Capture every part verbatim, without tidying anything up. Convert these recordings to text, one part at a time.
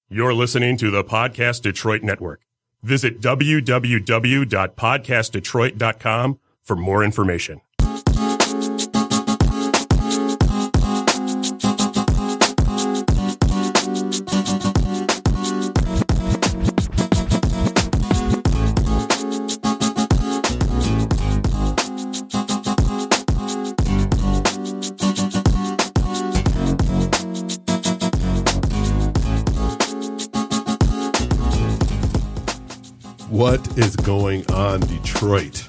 You're listening to the Podcast Detroit Network. Visit w w w dot podcast detroit dot com for more information. What is going on, Detroit?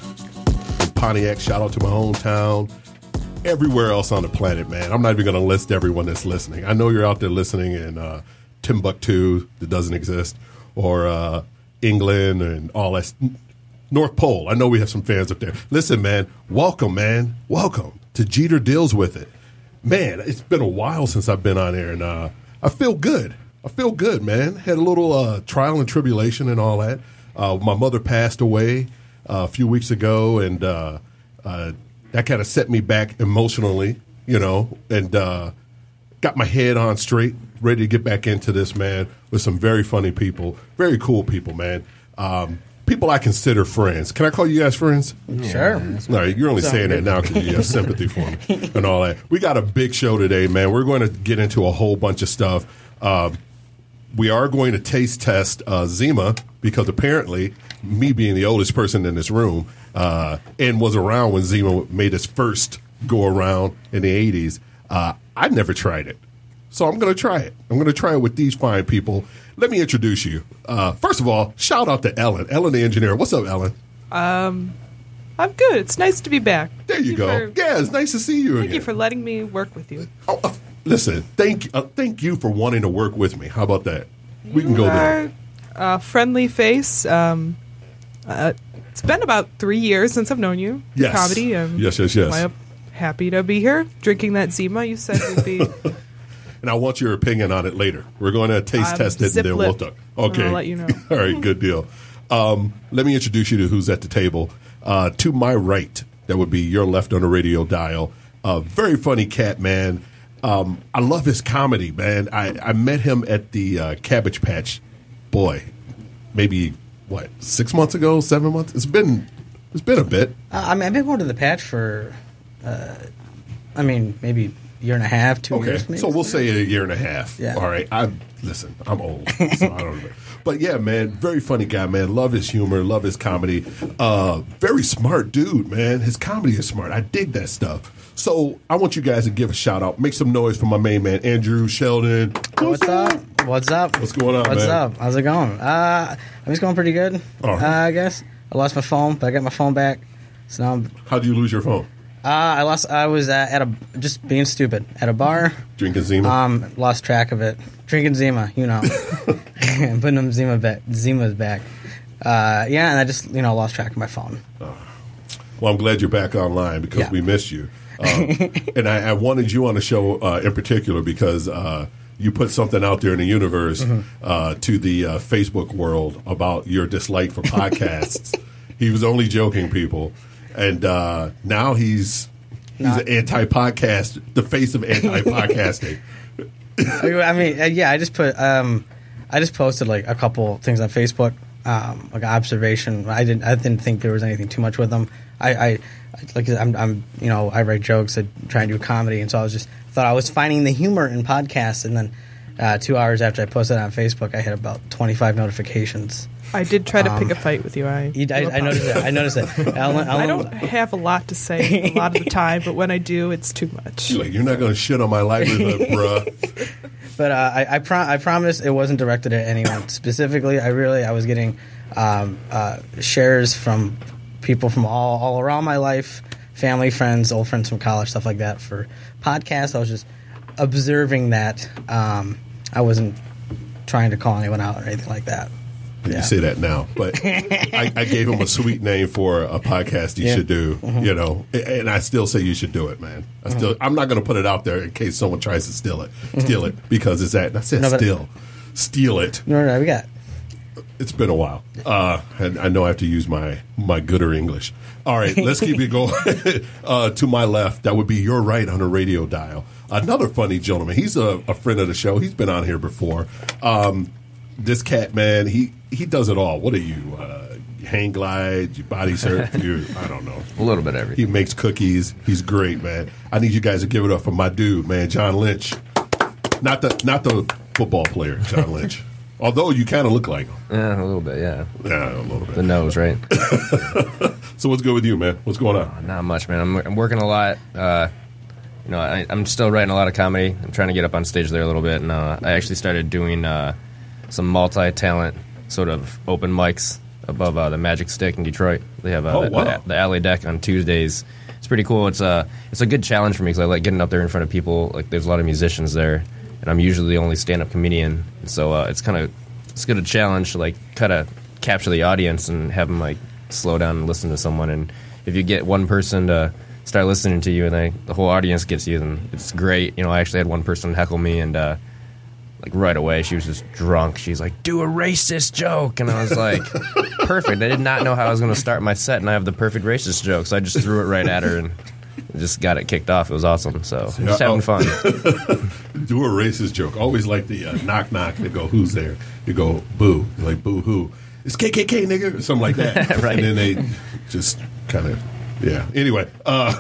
In Pontiac, shout out to my hometown. Everywhere else on the planet, man. I'm not even going to list everyone that's listening. I know you're out there listening in uh, Timbuktu, that doesn't exist, or uh, England and all that. North Pole. I know we have some fans up there. Listen, man, welcome, man. Welcome to Jeter Deals With It. Man, it's been a while since I've been on air, and uh, I feel good. I feel good, man. Had a little uh, trial and tribulation and all that. Uh, my mother passed away uh, a few weeks ago, and uh, uh, that kind of set me back emotionally, you know, and uh, got my head on straight, ready to get back into this, man, with some very funny people, very cool people, man. Um, people I consider friends. Can I call you guys friends? Sure. All right, you're only saying that now because you have sympathy for me and all that. We got a big show today, man. We're going to get into a whole bunch of stuff. Uh, we are going to taste test uh, Zima, because apparently, me being the oldest person in this room, uh, and was around when Zima made his first go around in the eighties, uh, I never tried it. So I'm going to try it. I'm going to try it with these fine people. Let me introduce you. Uh, first of all, shout out to Ellen. Ellen, the engineer. What's up, Ellen? Um, I'm good. It's nice to be back. There you, you go. For, yeah, it's nice to see you thank again. Thank you for letting me work with you. Oh, uh, listen, thank, uh, thank you for wanting to work with me. How about that? We you can go are, there. Uh, friendly face. Um, uh, it's been about three years since I've known you. Yes. Comedy. Um, yes, yes, yes. I'm happy to be here drinking that Zima. You said would be. And I want your opinion on it later. We're going to taste um, test it and then we'll talk. Okay. I'll let you know. All right, good deal. Um, let me introduce you to who's at the table. Uh, to my right, that would be your left on the radio dial. Uh, very funny cat, man. Um, I love his comedy, man. I, I met him at the uh, Cabbage Patch. Boy, maybe what six months ago, seven months. It's been it's been a bit. Uh, I mean, I've been going to the patch for, uh, I mean, maybe a year and a half, two okay. years. Maybe. So we'll say a year and a half. Yeah. All right. I listen. I'm old, so I don't know. But yeah, man, very funny guy, man. Love his humor, love his comedy. Uh, very smart dude, man. His comedy is smart. I dig that stuff. So I want you guys to give a shout out. Make some noise for my main man, Andrew Sheldon. What's up? What's up? What's going on, What's man? up? How's it going? Uh, I'm just going pretty good. All right. Uh, I guess I lost my phone, but I got my phone back. So now I'm. How'd you lose your phone? Uh, I lost. I was uh, at a just being stupid at a bar. Drinking Zima. Um, lost track of it. Drinking Zima, you know, putting them Zima back. Zima's back. Uh, yeah, and I just you know lost track of my phone. Oh. Well, I'm glad you're back online because yeah. we missed you. Um, and I, I wanted you on the show uh, in particular because uh, you put something out there in the universe mm-hmm. uh, to the uh, Facebook world about your dislike for podcasts. He was only joking, people. And uh, now he's he's Not. an anti-podcast, the face of anti-podcasting. I mean, uh, yeah, I just put, um, I just posted like a couple things on Facebook, um, like an observation. I didn't, I didn't think there was anything too much with them. I, I like, I'm, I'm, you know, I write jokes, I try and do comedy, and so I was just thought I was finding the humor in podcasts, and then uh, two hours after I posted it on Facebook, I had about twenty-five notifications. I did try to um, pick a fight with you. I, you, I, I noticed that. I noticed that. Ellen, Ellen, I don't have a lot to say a lot of the time, but when I do, it's too much. You're like, you're not going to shit on my livelihood, bruh. But uh, I, I, pro- I promise it wasn't directed at anyone specifically. I really, I was getting um, uh, shares from people from all, all around my life, family, friends, old friends from college, stuff like that. For podcasts, I was just observing that. Um, I wasn't trying to call anyone out or anything like that. You Yeah. say that now, but I, I gave him a sweet name for a podcast he Yeah. should do, Mm-hmm. you know, and I still say you should do it, man. I still, I'm not going to put it out there in case someone tries to steal it, steal it, because it's that. And I said No, but- steal, steal it. No, no, we got. It's been a while, uh, and I know I have to use my my gooder English. All right, let's keep it going. uh, to my left, that would be your right on the radio dial. Another funny gentleman. He's a, a friend of the show. He's been on here before. Um, this cat, man, he, he does it all. What are you? Uh, hang glide, you body surf, you I don't know. A little bit of everything. He makes cookies. He's great, man. I need you guys to give it up for my dude, man, John Lynch. Not the not the football player, John Lynch. Although you kind of look like him. Yeah, a little bit, yeah. Yeah, a little bit. The nose, right? So what's good with you, man? What's going on? Not much, man. I'm, I'm working a lot. Uh, you know, I, I'm still writing a lot of comedy. I'm trying to get up on stage there a little bit. And uh, I actually started doing uh, some multi-talent sort of open mics above uh, the Magic Stick in Detroit. They have uh, oh, the, wow. the, the Alley Deck on Tuesdays. It's pretty cool. It's a, it's a good challenge for me because I like getting up there in front of people. Like, there's a lot of musicians there. And I'm usually the only stand-up comedian, so uh, it's kind of it's good a challenge to like kind of capture the audience and have them like slow down and listen to someone. And if you get one person to start listening to you and they, the whole audience gets you, then it's great. You know, I actually had one person heckle me, and uh, like right away she was just drunk. She's like, "Do a racist joke," and I was like, "Perfect." I did not know how I was going to start my set, and I have the perfect racist joke, so I just threw it right at her and just got it kicked off. It was awesome. So just having fun. Do a racist joke. Always like the uh, knock knock. They go, "Who's there?" You go, "Boo." You're like, "Boo who?" It's K K K, nigga, or something like that. Right. And then they just kind of, yeah. Anyway, uh,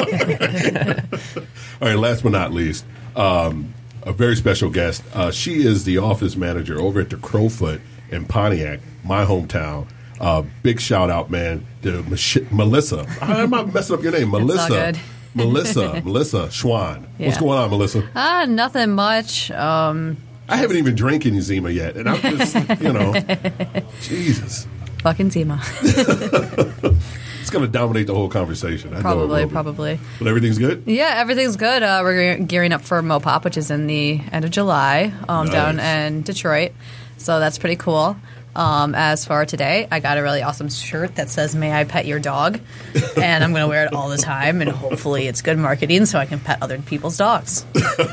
all right. Last but not least, um, a very special guest. Uh, she is the office manager over at the Crowfoot in Pontiac, my hometown. Uh, big shout out, man, to Mich- Melissa. I'm not messing up your name, Melissa. good. Melissa, Melissa Schwan. Yeah. What's going on, Melissa? Ah, nothing much. Um, I haven't even drank any Zima yet, and I'm just, you know, Jesus. fucking Zima. It's going to dominate the whole conversation. I know it Probably, will be. probably. But everything's good? Yeah, everything's good. Uh, we're ge- gearing up for Mopop, which is in the end of July um, Nice. down in Detroit. So that's pretty cool. Um, as for today, I got a really awesome shirt that says, "May I pet your dog?" And I'm going to wear it all the time, and hopefully it's good marketing so I can pet other people's dogs.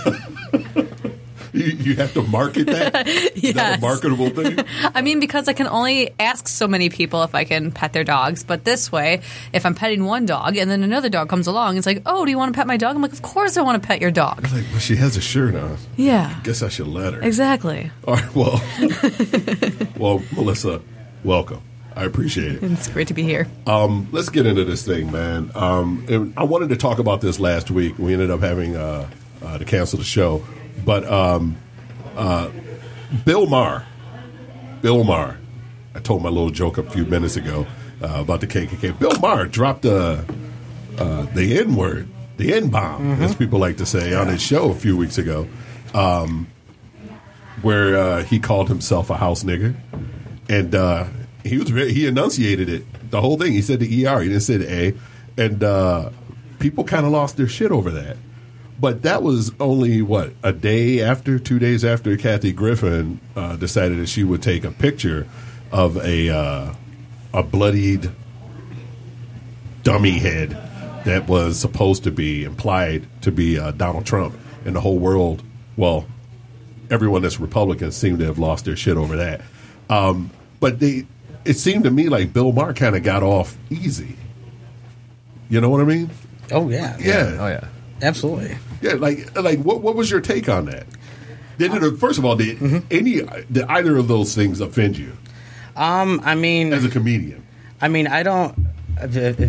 You, you have to market that? Is that a Yes. marketable thing? I mean, because I can only ask so many people if I can pet their dogs. But this way, if I'm petting one dog and then another dog comes along, it's like, "Oh, do you want to pet my dog?" I'm like, "Of course I want to pet your dog." Like, well, she has a shirt on. Yeah. Guess I should let her. Exactly. All right, well, well, Melissa, welcome. I appreciate it. It's great to be here. Um, let's get into this thing, man. Um, and I wanted to talk about this last week. We ended up having uh, uh, to cancel the show. But um, uh, Bill Maher, Bill Maher, I told my little joke a few minutes ago uh, about the K K K. Bill Maher dropped uh, uh, the N word, the N bomb, Mm-hmm. as people like to say, on his show a few weeks ago, um, where uh, he called himself a house nigger, and uh, he was very, he enunciated it, the whole thing. He said the E R, he didn't say the A, and uh, people kind of lost their shit over that. But that was only, what, a day after, two days after Kathy Griffin uh, decided that she would take a picture of a uh, a bloodied dummy head that was supposed to be implied to be uh, Donald Trump. And the whole world, well, everyone that's Republican seemed to have lost their shit over that. Um, but they, it seemed to me like Bill Maher kind of got off easy. You know what I mean? Oh yeah, Yeah. Oh, yeah. absolutely. Yeah, like, like what? What was your take on that? Did it? First of all, did Mm-hmm. any? Did either of those things offend you Um, I mean, as a comedian? I mean, I don't. uh, uh,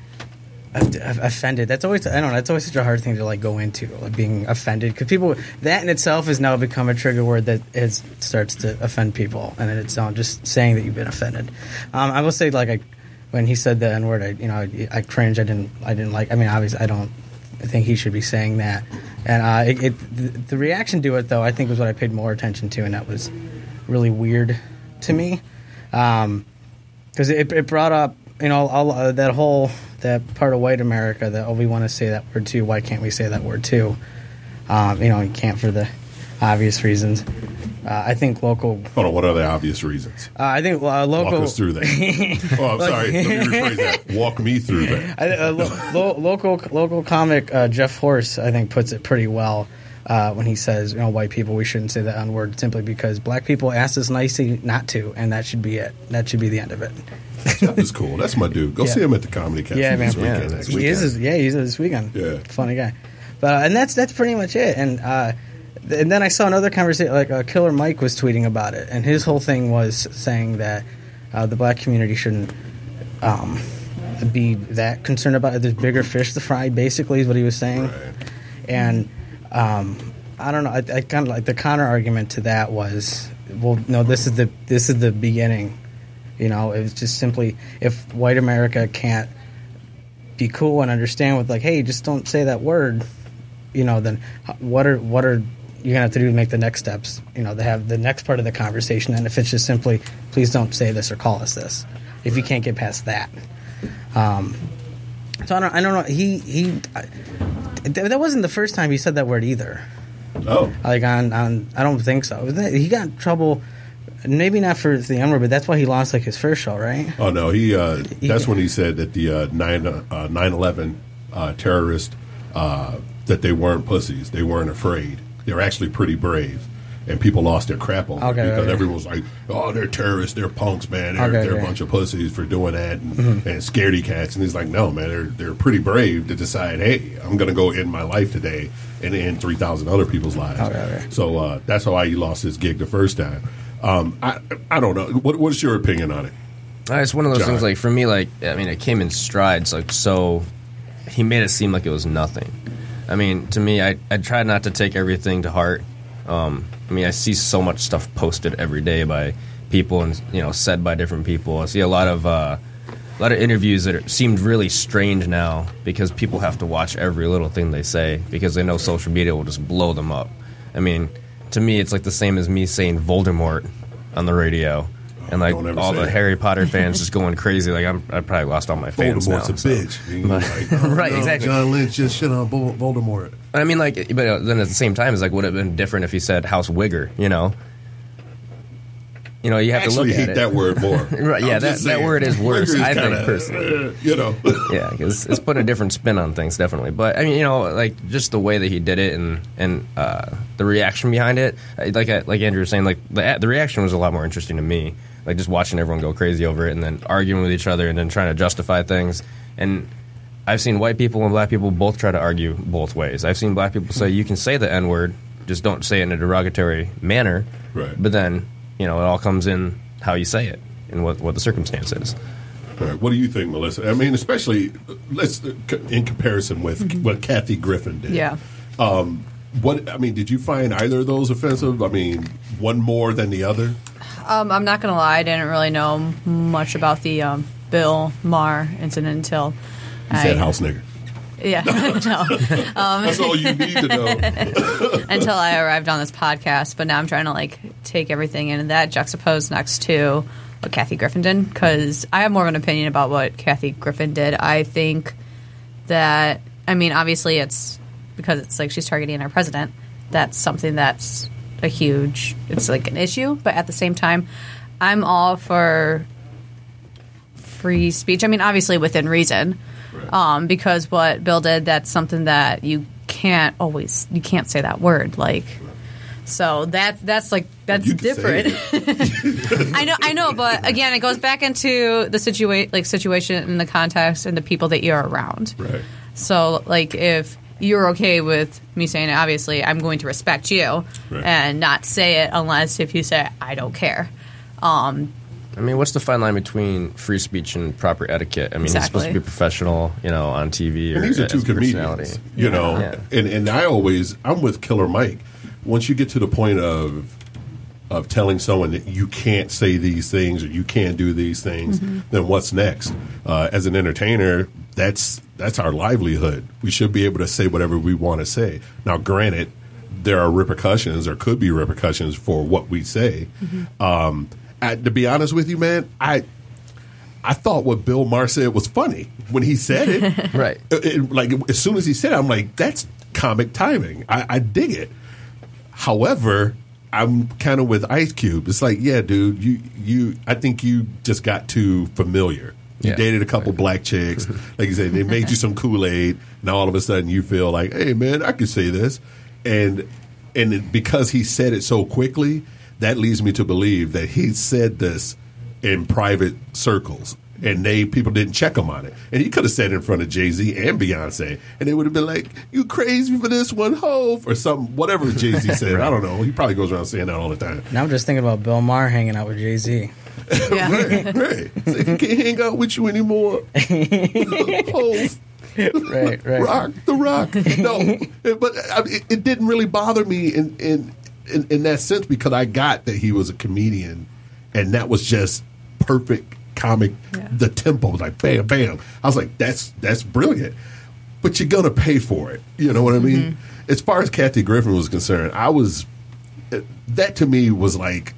uh, offended. That's always. I don't know. That's always such a hard thing to like go into, like being offended, because people that in itself has now become a trigger word that is starts to offend people, and it's not just saying that you've been offended. Um, I will say, like, I, when he said the N word, I you know I, I cringed. I didn't. I didn't like. I mean, obviously, I don't. I think he should be saying that. And uh, it, it, the, the reaction to it, though, I think was what I paid more attention to, and that was really weird to me. Um, because it, it brought up, you know, all, uh, that whole, that part of white America that, oh, we want to say that word too. Why can't we say that word too? Um, you know, you can't for the obvious reasons. Uh, I think local. Hold on, what are the obvious reasons? Uh, I think uh, local. Walk us through that. Oh, I'm sorry. Let me rephrase that. Walk me through that. I, uh, lo- lo- local local comic uh, Jeff Horst, I think, puts it pretty well uh, when he says, you know, white people, we shouldn't say the N word simply because black people asked us nicely not to, and that should be it. That should be the end of it. Jeff is cool. That's my dude. Go Yeah. see him at the Comedy Castle Yeah, this man. weekend. Yeah, next He weekend. is, yeah, he's this weekend. Yeah. Funny guy. But uh, and that's that's pretty much it. And uh, and then I saw another conversation, like uh, Killer Mike was tweeting about it, and his whole thing was saying that uh, the black community shouldn't um, be that concerned about it. There's bigger fish to fry, basically, is what he was saying. Right. And um, I don't know. I, I kind of like the counter argument to that was, well, no, this is the this is the beginning. You know, it was just simply if white America can't be cool and understand with like, hey, just don't say that word. You know, then what are what are you gonna have to do to make the next steps? You know, to have the next part of the conversation. And if it's just simply, please don't say this or call us this. If you can't get past that, um, so I don't, I don't know. He he, I, that wasn't the first time he said that word either. Oh, Like on, on I don't think so. He got in trouble. Maybe not for the N word, but that's why he lost like his first show, right? oh no, he. Uh, He- that's when he said that the uh, nine uh, nine eleven uh, terrorists uh, that they weren't pussies, they weren't afraid, they were actually pretty brave, and people lost their crap over Okay, it because okay. everyone was like, "Oh, they're terrorists, they're punks, man, they're, Okay, they're okay. a bunch of pussies for doing that and, Mm-hmm. and scaredy cats." And he's like, "No, man, they're they're pretty brave to decide, hey, I'm going to go end my life today and end three thousand other people's lives." Okay, okay. So uh, that's why he lost his gig the first time. Um, I I don't know. What what's your opinion on it? Uh, It's one of those John. things, like, for me, like, I mean, it came in strides, like, so he made it seem like it was nothing. I mean, to me, I, I try not to take everything to heart. Um, I mean, I see so much stuff posted every day by people and, you know, said by different people. I see a lot of, uh, a lot of interviews that are, seemed really strange now because people have to watch every little thing they say because they know social media will just blow them up. I mean, to me, it's like the same as me saying Voldemort on the radio. And like Don't ever all say the that. Harry Potter fans just going crazy. Like I'm, I probably lost all my fans Voldemort's now. a so. bitch. And you're But- like, oh, right, no, exactly. John Lynch just shit on Vol- Voldemort. I mean, like, but uh, then at the same time, it's like, would it have been different if he said House Wigger? You know, you know, you have Actually, to look hate at it. that word more. Right, yeah, I'm that- just that saying. word is worse, Wigger I think, kinda, personally. uh, you know. Yeah, because it's put a different spin on things, definitely. But I mean, you know, like just the way that he did it and and uh, the reaction behind it, like I, like Andrew was saying, like the the reaction was a lot more interesting to me. Like just watching everyone go crazy over it and then arguing with each other and then trying to justify things. And I've seen white people and black people both try to argue both ways. I've seen black people say you can say the N word, just don't say it in a derogatory manner. Right. But then, you know, it all comes in how you say it and what what the circumstance is. All right, what do you think, Melissa? I mean, especially let's in comparison with what Kathy Griffin did. Yeah. Um, what I mean, did you find either of those offensive? I mean, one more than the other. Um, I'm not going to lie. I didn't really know much about the um, Bill Maher incident until You I, said house nigger. Yeah, no. Um, That's all you need to know. until I arrived on this podcast. But now I'm trying to like take everything in and that juxtaposed next to what Kathy Griffin did, because I have more of an opinion about what Kathy Griffin did. I think that, I mean, obviously it's because it's like she's targeting our president. That's something that's a huge, it's like an issue. But at the same time, I'm all for free speech. I mean, obviously within reason. Right. Um, because what Bill did, that's something that you can't always, you can't say that word. Like, so that that's like that's You can say different. I know, I know, but again, it goes back into the situation, like situation and the context and the people that you're around. Right. So, like, if you're okay with me saying it, obviously, I'm going to respect you Right. and not say it unless if you say I don't care. Um, I mean, what's the fine line between free speech and proper etiquette? I mean, he's supposed to Exactly. be professional, you know, on T V or And these are as two a comedians, personality. you know. Yeah. And and I always I'm with Killer Mike. Once you get to the point of of telling someone that you can't say these things or you can't do these things, Mm-hmm. then what's next? Uh, as an entertainer, that's that's our livelihood. We should be able to say whatever we want to say. Now, granted, there are repercussions or could be repercussions for what we say. Mm-hmm. Um, I, to be honest with you, man, I I thought what Bill Maher said was funny when he said it. Right. It- it- like as soon as he said it, I'm like, that's comic timing. I, I dig it. However, I'm kind of with Ice Cube. It's like, yeah, dude, you you. I think you just got too familiar. You Yeah. dated a couple black chicks, like you said. They made you some Kool-Aid. Now all of a sudden you feel like, hey, man, I could say this, and and it, because he said it so quickly, that leads me to believe that he said this in private circles. and they people didn't check him on it. And he could have said it in front of Jay-Z and Beyonce, and they would have been like, "You crazy for this one, Hov," or something, whatever Jay-Z said. right. I don't know. He probably goes around saying that all the time. Now I'm just thinking about Bill Maher hanging out with Jay-Z. Yeah. right, right. So he can't hang out with you anymore. Hov. Right, right. Rock the rock. No, but I mean, it, it didn't really bother me in, in in in that sense because I got that he was a comedian, and that was just perfect comic. Yeah. The tempo was like bam, bam. I was like, that's that's brilliant. But you're gonna pay for it. You know what I mean? Mm-hmm. As far as Kathy Griffin was concerned, I was that to me was like.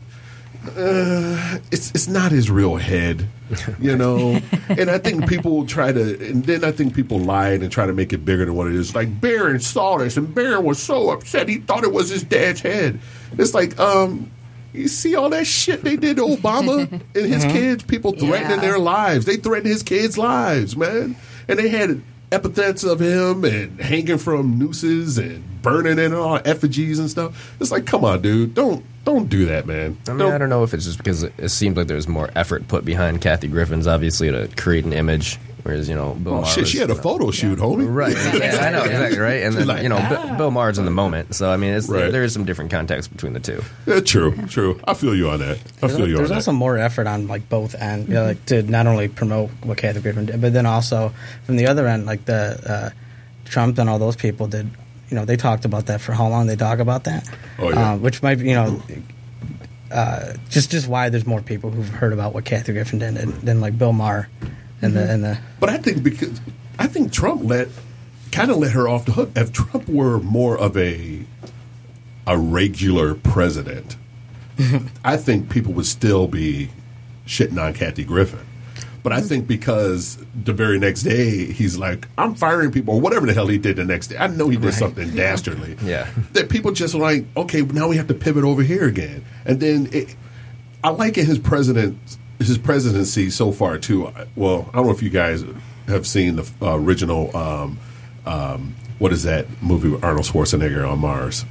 Uh, it's it's not his real head, you know. And I think people try to, and then I think people lied and try to make it bigger than what it is. Like Barron saw this, and Barron was so upset he thought it was his dad's head. It's like, um, you see all that shit they did to Obama and his mm-hmm. kids. People threatening yeah. their lives. They threatened his kids' lives, man. And they had epithets of him and hanging from nooses and burning in all effigies and stuff. It's like, come on, dude, don't. Don't do that, man. I mean, don't. I don't know if it's just because it, it seemed like there was more effort put behind Kathy Griffin's, obviously, to create an image, whereas, you know, Bill Oh, Maher shit, was, she had a photo shoot, homie. Right. Yeah, I know, exactly, right? And then, like, you know, ah. Bill, Bill Maher's in the moment. So, I mean, it's, Right. there is some different context between the two. Yeah, true, true. I feel you on that. I There's, feel you there's on also that. more effort on like both ends, you know, like to not only promote what Kathy Griffin did, but then also from the other end, like the uh, Trump and all those people did. You know, they talked about that for how long they talk about that. Oh, yeah. Um, which might be, you know. Uh, just, just why there's more people who've heard about what Kathy Griffin did than, than like Bill Maher, and mm-hmm. the and the. But I think because I think Trump let kind of let her off the hook. If Trump were more of a a regular president, I think people would still be shitting on Kathy Griffin. But I think because the very next day he's like, I'm firing people, or whatever the hell he did the next day. I know he did right. something dastardly. Yeah. That people just like, okay, now we have to pivot over here again. And then it, I like in his president his presidency so far too. Well, I don't know if you guys have seen the uh, original. Um, um, what is that movie with Arnold Schwarzenegger on Mars?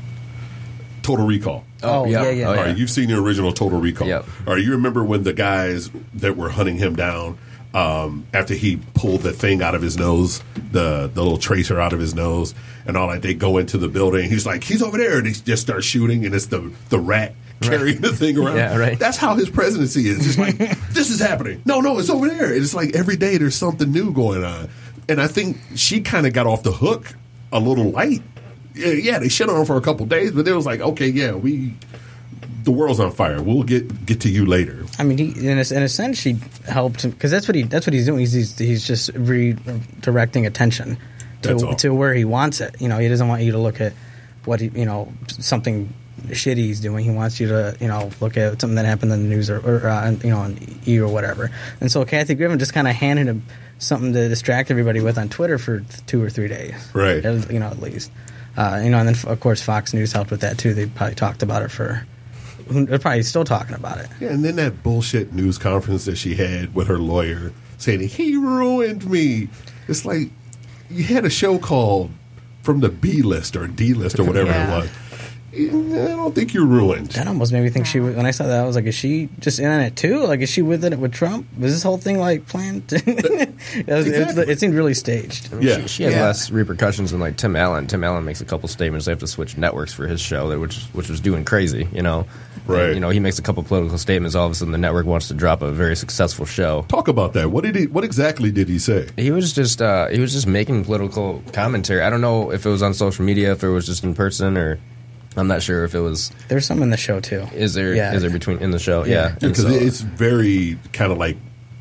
Total Recall. Oh, yeah, yeah. yeah. All right, you've seen the original Total Recall. Yep. All right, you remember when the guys that were hunting him down um, after he pulled the thing out of his nose, the the little tracer out of his nose, and all that. They go into the building. He's like, he's over there, and he just starts shooting, and it's the the rat carrying right. the thing around. Yeah, right. That's how his presidency is. It's like, this is happening. No, no, it's over there. It's like every day there's something new going on, and I think she kind of got off the hook a little light. Yeah, yeah, they shit on him for a couple days, but it was like, okay, yeah, we, the world's on fire. We'll get get to you later. I mean, he, in, a, in a sense, she helped him because that's what he that's what he's doing. He's he's, he's just redirecting attention to to where he wants it. You know, he doesn't want you to look at what he, you know, something shitty he's doing. He wants you to, you know, look at something that happened in the news or, or uh, you know, on E! Or whatever. And so Kathy Griffin just kind of handed him something to distract everybody with on Twitter for two or three days, right? You know, at least. Uh, you know, and then of course Fox News helped with that too. They probably talked about it for. They're probably still talking about it. Yeah, and then that bullshit news conference that she had with her lawyer saying he ruined me. It's like you had a show called From the B List or D List or whatever yeah. it was. I don't think you're ruined. That almost made me think she was, when I saw that, I was like, is she just in on it too? Like, is she with it with Trump? Was this whole thing like planned? it, was, exactly. it, it seemed really staged. I mean, yeah. She, she has Yeah. less repercussions than like Tim Allen. Tim Allen makes a couple statements. They have to switch networks for his show, which which was doing crazy, you know. Right. And, you know, he makes a couple political statements. All of a sudden, the network wants to drop a very successful show. Talk about that. What did he? What exactly did he say? He was just uh, he was just making political commentary. I don't know if it was on social media, if it was just in person, or I'm not sure if it was. There's some in the show too. Is there? Yeah. Is there between in the show? Yeah. Yeah, Because so, it's very kind of like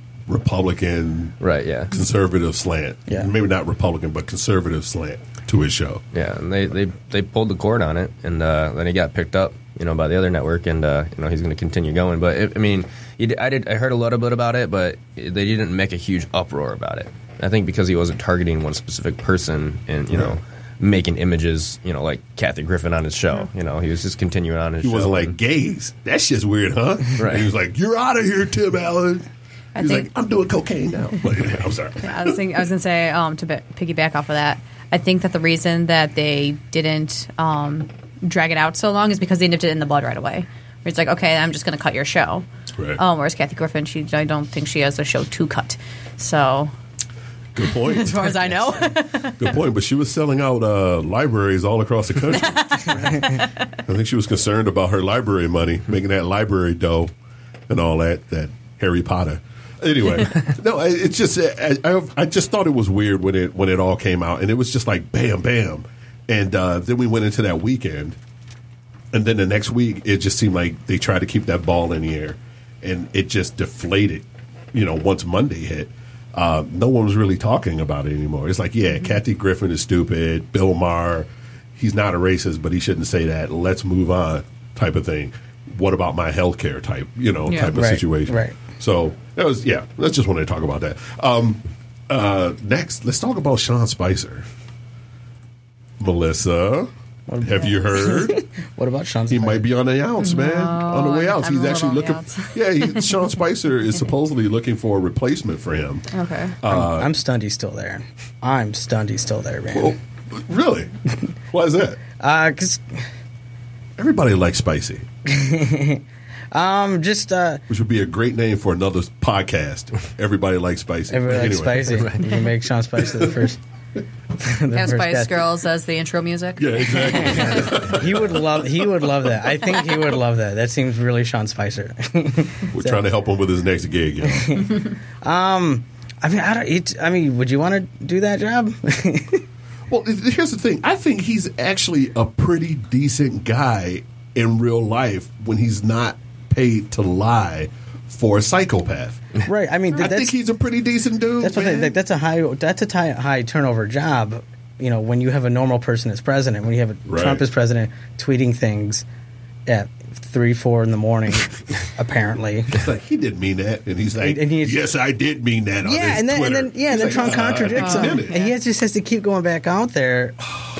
Republican, right. Yeah, conservative slant. Yeah. Maybe not Republican, but conservative slant to his show. yeah. And they, they, they pulled the cord on it, and uh, then he got picked up, you know, by the other network, and uh, you know he's going to continue going. But it, I mean, he did, I did I heard a little bit about it, but they didn't make a huge uproar about it. I think because he wasn't targeting one specific person, and you know. Making images, you know, like Kathy Griffin on his show. You know, he was just continuing on his He show. wasn't like, gays. That shit's weird, huh? Right. And he was like, you're out of here, Tim Allen. I He's think- like, I'm doing cocaine now. Like, I'm sorry. I was thinking, I was going to say um, to be- piggyback off of that. I think that the reason that they didn't um, drag it out so long is because they nipped it in the bud right away. Where it's like, okay, I'm just going to cut your show. Right. Um, whereas Kathy Griffin, she I don't think she has a show to cut. So, Good point. as far as I know. Good point. But she was selling out uh, libraries all across the country. I think she was concerned about her library money, making that library dough and all that, that Harry Potter. Anyway, no, I- it's just I, I, I just thought it was weird when it when it all came out, and it was just like bam, bam, and uh, then we went into that weekend, and then the next week it just seemed like they tried to keep that ball in the air, and it just deflated. You know, once Monday hit, uh, no one was really talking about it anymore. It's like, yeah, Kathy Griffin is stupid. Bill Maher, he's not a racist, but he shouldn't say that. Let's move on, type of thing. What about my health care type, you know, Yeah. type of Right, situation. right. So that was, yeah, let's just want to talk about that. Um, uh, next, let's talk about Sean Spicer. Melissa, have you heard? What about Sean He Spicer? might be on the outs, man. On the way I'm- out. I'm He's a little actually on the looking. outs. Yeah, he, Sean Spicer is supposedly looking for a replacement for him. Okay. Uh, I'm stunned he's still there. I'm stunned he's still there, man. Oh, really? Why is that? Uh, cause Everybody likes Spicy, um, just uh, which would be a great name for another podcast. Everybody likes Spicy. everybody likes Anyway. Spicy. You can make Sean Spicer the first. the Have first Spice guest. Girls as the intro music. Yeah, exactly. He would love. He would love that. I think he would love that. That seems really Sean Spicer. We're trying to help him with his next gig. You know? I mean, I don't. It, I mean, would you want to do that job? Well, here's the thing. I think he's actually a pretty decent guy in real life when he's not paid to lie for a psychopath. Right. I mean, I that's think he's a pretty decent dude. that's what they, man. like, that's a high that's a high, high turnover job. You know, when you have a normal person as president, when you have a Right. Trump as president tweeting things at three, four in the morning, apparently. It's like, he didn't mean that. And he's like, And he's- yes, I did mean that on Yeah, his and then, and Twitter. then yeah, and He's then like, Trump "Uh, contradicts I him, did it." and he just has to keep going back out there.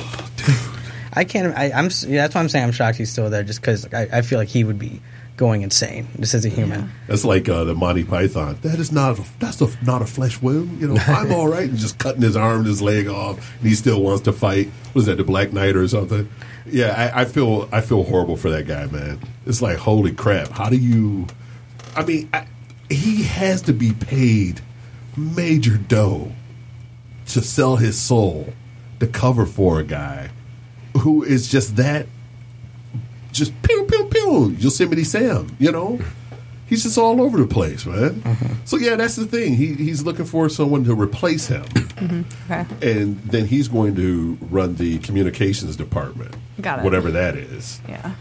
I can't. I, I'm. s- Yeah, that's why I'm saying I'm shocked he's still there, just because I, I feel like he would be going insane just as a human. That's like uh, the Monty Python. That is not a, that's a, not a flesh wound. You know, I'm all right. And just cutting his arm and his leg off, and he still wants to fight. What is that, the Black Knight or something? Yeah, I, I feel I feel horrible for that guy, man. It's like, holy crap. How do you? I mean, I, he has to be paid major dough to sell his soul to cover for a guy who is just that, just pew pew pew, Yosemite Sam. You know, he's just all over the place, man. So yeah, that's the thing. He he's looking for someone to replace him, Okay. and then he's going to run the communications department, Got it. whatever that is. Yeah.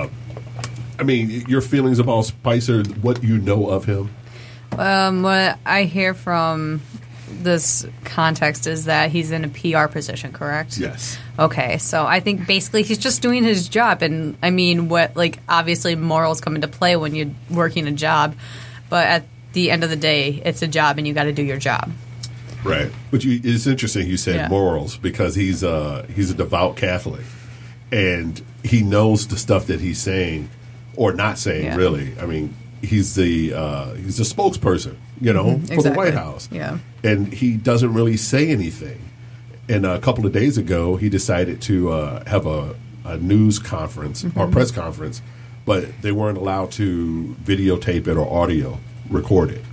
I mean, your feelings about Spicer, what you know of him. Um, what I hear from this context is that he's in a P R position, correct? Yes. Okay, so I think basically he's just doing his job, and I mean, what like obviously morals come into play when you're working a job, but at the end of the day, it's a job, and you got to do your job. Right, but you, it's interesting you said Yeah. morals because he's uh he's a devout Catholic, and he knows the stuff that he's saying or not saying. Yeah. Really, I mean, he's the uh, he's the spokesperson, you know, for the exactly. White House. Yeah. and he doesn't really say anything. And a couple of days ago, he decided to uh, have a, a news conference or press conference, but they weren't allowed to videotape it or audio record it.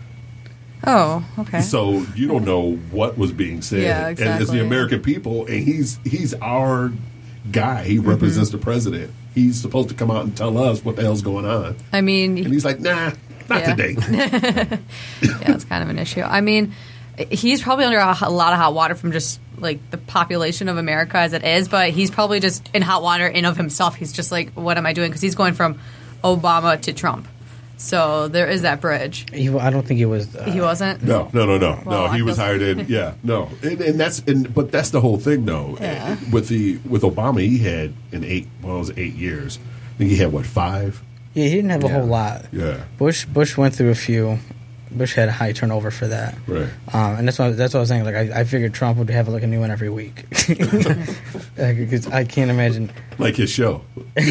Oh, okay. So you don't know what was being said. Yeah, And it's the exactly. American people, and he's he's our guy. He Mm-hmm. represents the president. He's supposed to come out and tell us what the hell's going on. I mean, And he's like, nah, not Yeah. today. yeah, it's kind of an issue. I mean, he's probably under a, a lot of hot water from just like the population of America as it is, but he's probably just in hot water in of himself. He's just like, what am I doing? Because he's going from Obama to Trump. So there is that bridge. He, I don't think he was. Uh, He wasn't? No, no, no, no, Well, no. I He was feel- hired in. Yeah, no, and, and that's and but that's the whole thing, though. Yeah. With the with Obama, he had in eight well, it was eight years. I think he had what five? Yeah, he didn't have a Yeah. whole lot. Yeah, Bush Bush went through a few. Bush had a high turnover for that. right. Um, and that's what that's what I was saying. Like I, I figured Trump would have like a new one every week. Like, 'cause I can't imagine. Like his show.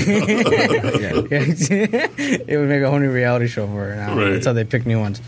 It would make a whole new reality show for her. Now. Right. That's how they pick new ones.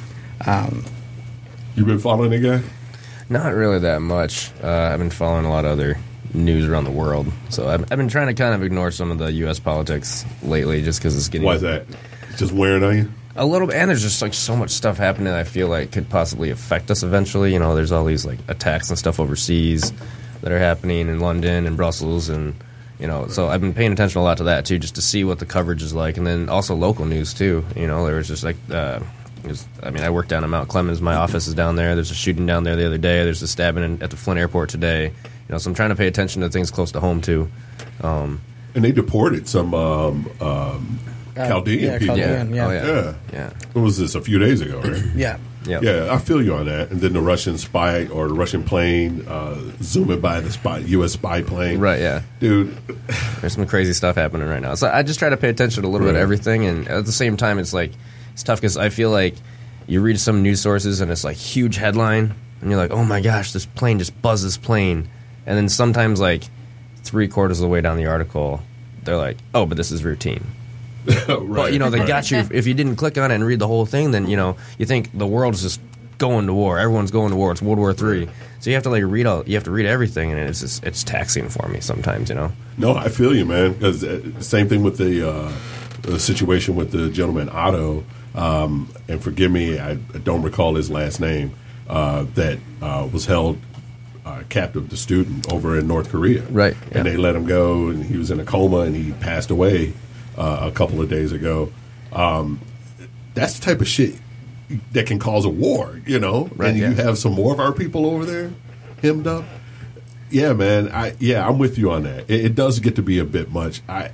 You been following the guy? Not really that much. Uh, I've been following a lot of other news around the world, so I've, I've been trying to kind of ignore some of the U S politics lately, just because it's getting. Why is that? It's just wearing on you. A little bit, and there's just like so much stuff happening that I feel like could possibly affect us eventually. You know, there's all these like attacks and stuff overseas that are happening in London and Brussels, and you know, so I've been paying attention a lot to that too, just to see what the coverage is like, and then also local news too. You know, there was just like, uh, it was, I mean, I work down in Mount Clemens. My office is down there. There's a shooting down there the other day. There's a stabbing in, at the Flint airport today. You know, so I'm trying to pay attention to things close to home too. Um, and they deported some um, um, Chaldean yeah, people. Chaldean, yeah. yeah. Oh, yeah. Yeah. Yeah. What was this, a few days ago, right? Yeah. Yeah. Yeah, I feel you on that. And then the Russian spy or the Russian plane uh, zooming by the spy, U S spy plane. Right, yeah. Dude. There's some crazy stuff happening right now. So I just try to pay attention to a little Right. bit of everything, and at the same time, it's like, it's tough because I feel like you read some news sources and it's like huge headline, and you're like, oh my gosh, this plane just buzzed this plane. And then sometimes, like, three quarters of the way down the article, they're like, oh, but this is routine. Right. But, you know, they right. got you. If you didn't click on it and read the whole thing, then, you know, you think the world's just going to war. Everyone's going to war. It's World War Three. So you have to, like, read all, you have to read everything, and it's just, it's taxing for me sometimes, you know? No, I feel you, man. Because uh, same thing with the, uh, the situation with the gentleman Otto, um, and forgive me, I, I don't recall his last name, uh, that uh, was held uh, captive, the student, over in North Korea. Right, yeah. And they let him go, and he was in a coma, and he passed away uh, a couple of days ago. Um, that's the type of shit that can cause a war, you know? Right, and yeah. you have some more of our people over there hemmed up. Yeah, man. I yeah, I'm with you on that. It, it does get to be a bit much. I,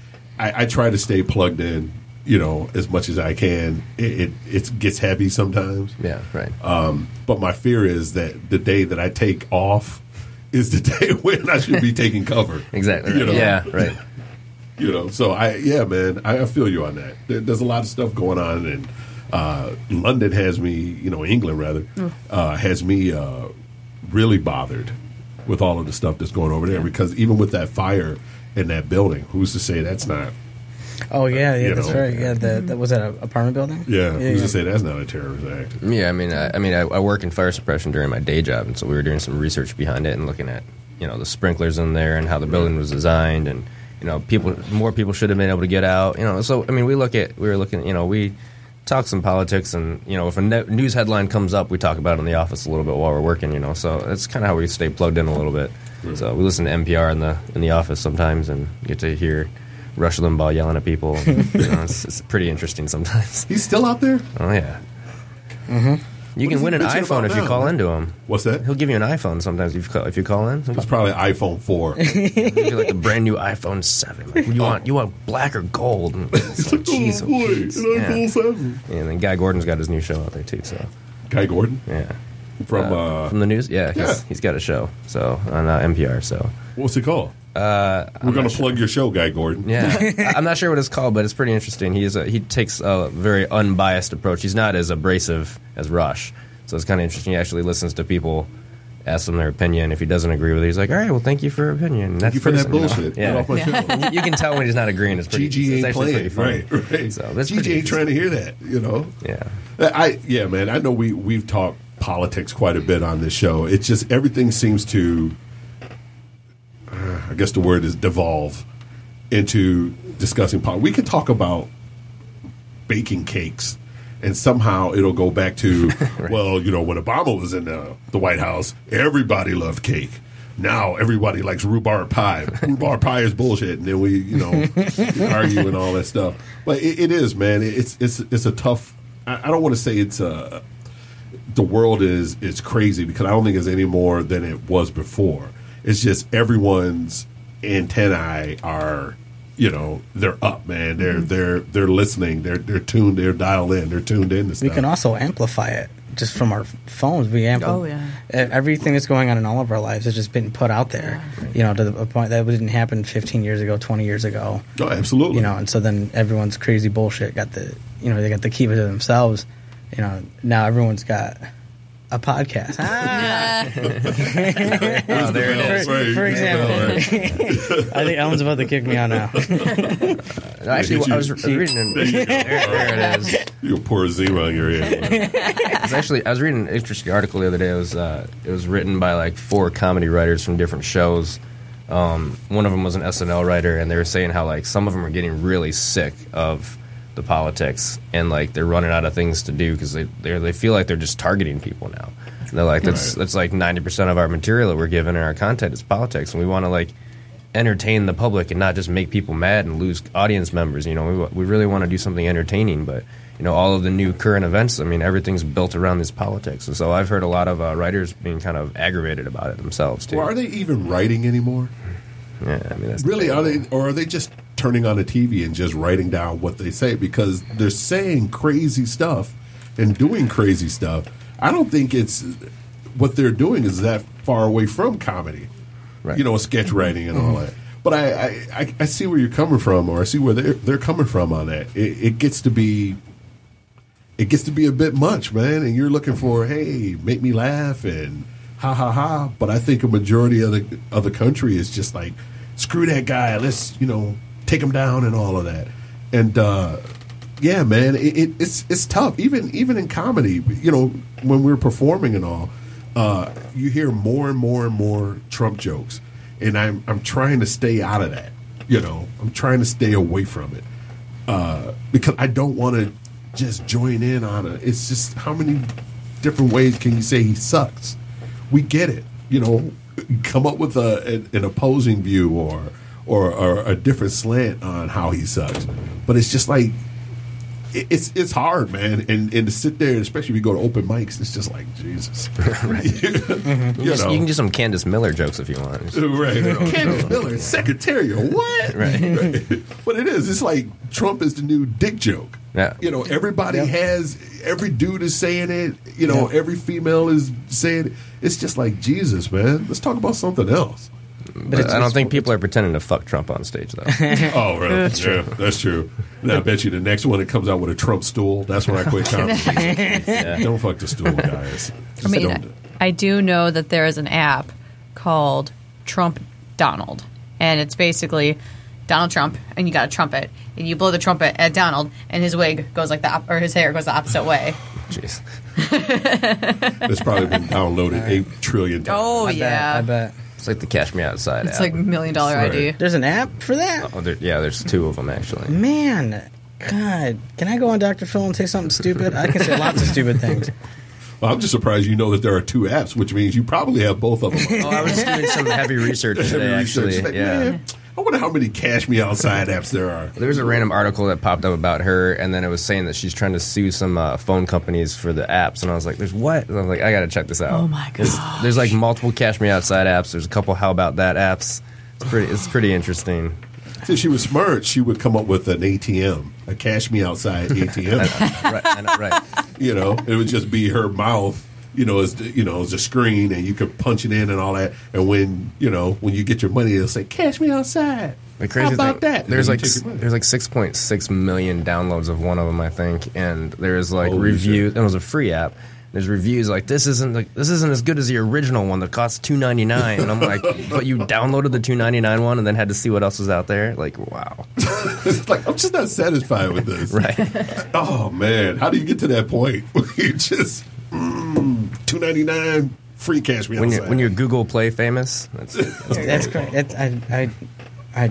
I I try to stay plugged in, you know, as much as I can. It it, it gets heavy sometimes. Yeah, right. Um, but my fear is that the day that I take off is the day when I should be taking cover. Exactly. You Right. know? Yeah, right. You know, so I yeah, man, I, I feel you on that. There, there's a lot of stuff going on, and uh, London has me, you know, England rather, uh, has me uh, really bothered with all of the stuff that's going over there. Because even with that fire in that building, who's to say that's not? Oh yeah, yeah, You that's know. right. Yeah, the, that was that an apartment building. Yeah, yeah, who's yeah. to say that's not a terrorist act? Yeah, I mean, I, I mean, I, I work in fire suppression during my day job, and so we were doing some research behind it and looking at, you know, the sprinklers in there and how the building was designed, and you know, people, more people should have been able to get out. You know, so I mean, we look at, we were looking, you know, we talk some politics, and you know, if a ne- news headline comes up, we talk about it in the office a little bit while we're working. You know, so that's kind of how we stay plugged in a little bit. So we listen to N P R in the in the office sometimes, and get to hear Rush Limbaugh yelling at people. And, you know, it's, it's pretty interesting sometimes. He's still out there? Oh yeah. Mm-hmm. You What can is win he an bitching iPhone about if you now, call man? into him. What's that? He'll give you an iPhone sometimes if you call, if you call in. He'll It's probably iPhone four. give you like a brand new iPhone seven. Like, you want you want black or gold? And it's like, jeez, oh, boy, jeez. an Yeah. iPhone seven. And then Guy Gordon's got his new show out there too. So Guy Gordon yeah, from Uh, uh, from the news. Yeah, he's, yeah. he's got a show. So on uh, N P R. So what's it called? uh, We're going to plug your show, Guy Gordon. yeah, I- I'm not sure what it's called, but it's pretty interesting. He is a, he takes a very unbiased approach. He's not as abrasive as Rush, so it's kind of interesting. He actually listens to people, asks them their opinion. If he doesn't agree with it, he's like, "All right, well, thank you for your opinion." Thank you for that person, you know? bullshit. Get Yeah, off my show. you can tell when he's not agreeing. It's pretty. G G it's ain't actually playing, pretty funny. right? Right. So that's G G pretty ain't trying to hear that, you know. Yeah, I yeah, man. I know we we've talked politics quite a bit on this show. It's just everything seems to, uh, I guess the word is devolve into discussing politics. We could talk about baking cakes, and somehow it'll go back to well, you know, when Obama was in the, the White House, everybody loved cake. Now everybody likes rhubarb pie. Rhubarb pie is bullshit, and then we, you know, argue and all that stuff. But it, it is, man. It's it's it's a tough. I, I don't want to say it's a. The world is is crazy because I don't think it's any more than it was before. It's just everyone's antennae are, you know, they're up, man. They're they're they're listening. They're they're tuned. They're dialed in. They're tuned in to We stuff. can also amplify it just from our phones. We amplify Oh, yeah. everything that's going on in all of our lives has just been put out there. You know, to the point that didn't happen fifteen years ago, twenty years ago. No, absolutely. You know, and so then everyone's crazy bullshit got the, you know, they got to keep it to themselves. You know, now everyone's got a podcast. Ah! oh, there it is. For, for example, I think Ellen's about to kick me out now. Actually, I was, I was reading. An, there, there it is. You pour Zima on your head. It's actually, I was reading an interesting article the other day. It was uh, it was written by like four comedy writers from different shows. Um, one of them was an S N L writer, and they were saying how like some of them are getting really sick of the politics, and like they're running out of things to do because they they they feel like they're just targeting people now. And they're like that's Right. that's like ninety percent of our material that we're given and our content is politics, and we want to like entertain the public and not just make people mad and lose audience members. You know, we we really want to do something entertaining, but you know, all of the new current events, I mean, everything's built around this politics, and so I've heard a lot of uh, writers being kind of aggravated about it themselves too. Well, are they even writing anymore? Yeah, I mean, that's Really, are they, or are they just turning on the T V and just writing down what they say? Because they're saying crazy stuff and doing crazy stuff. I don't think it's what they're doing is that far away from comedy, Right. you know, sketch writing and all that. But I, I, I, I see where you're coming from, or I see where they're they're coming from on that. It, it gets to be, it gets to be a bit much, man. And you're looking for, hey, make me laugh and ha ha ha. But I think a majority of the of the country is just like, screw that guy. Let's you know take him down and all of that. And uh, yeah, man, it, it, it's it's tough. Even even in comedy, you know, when we're performing and all, uh, you hear more and more and more Trump jokes, and I'm I'm trying to stay out of that. You know, I'm trying to stay away from it uh, because I don't want to just join in on it. It's just how many different ways can you say he sucks? We get it. You know, come up with a an, an opposing view or, or or a different slant on how he sucks. But it's just like it, it's it's hard, man. And and to sit there, especially if you go to open mics, it's just like Jesus. Right. you, You, you just, know. you can do some Candace Miller jokes if you want. Right. Candace Miller, secretarial. What? Right. Right. But it is. It's like Trump is the new dick joke. Yeah. You know, everybody Yep. has, every dude is saying it. You know, Yeah. every female is saying it. It's just like, Jesus, man. Let's talk about something else. But it's- I don't it's- think people are pretending to fuck Trump on stage, though. Oh, really? That's true. Yeah, that's true. And I bet you the next one that comes out with a Trump stool, that's when I quit comedy. Yeah. Don't fuck the stool, guys. I Just mean, don't. I do know that there is an app called Trump Donald, and it's basically Donald Trump, and you got a trumpet, and you blow the trumpet at Donald, and his wig goes like the op- or his hair goes the opposite way. Jeez. It's probably been downloaded eight trillion times. Oh I yeah, bet. I bet. It's like the Cash Me Outside it's app. like million dollar Right. I D. There's an app for that? Oh, there, yeah, there's two of them, actually. Man, God. Can I go on Doctor Phil and say something stupid? I can say lots of stupid things. Well, I'm just surprised you know that there are two apps, which means you probably have both of them. Oh, I was doing some heavy research today, Research. actually. Like, Yeah. man, I wonder how many Cash Me Outside apps there are. There was a random article that popped up about her, and then it was saying that she's trying to sue some uh, phone companies for the apps. And I was like, "There's what?" And I was like, "I got to check this out." Oh my There's, gosh. there's like multiple Cash Me Outside apps. There's a couple How About That apps. It's pretty. It's pretty interesting. If she was smart, she would come up with an A T M, a Cash Me Outside A T M. right, I know, right. You know, it would just be her mouth. You know, as the, you know, as a screen, and you could punch it in and all that. And when you know when you get your money, it'll say "Cash Me Outside." The crazy How about thing, that? There's And like then you take your money. there's like six point six million downloads of one of them, I think, and there's like Holy reviews. shit. It was a free app. There's reviews like this isn't like this isn't as good as the original one that costs two ninety nine, and I'm like, but you downloaded the two ninety nine one and then had to see what else was out there. Like, wow, It's like I'm just not satisfied with this. right? Oh man, how do you get to that point? Where you just mm, two ninety nine free Cash Me When Outside. you're when you're Google Play famous, that's, that's That's great. It's, I, I, I,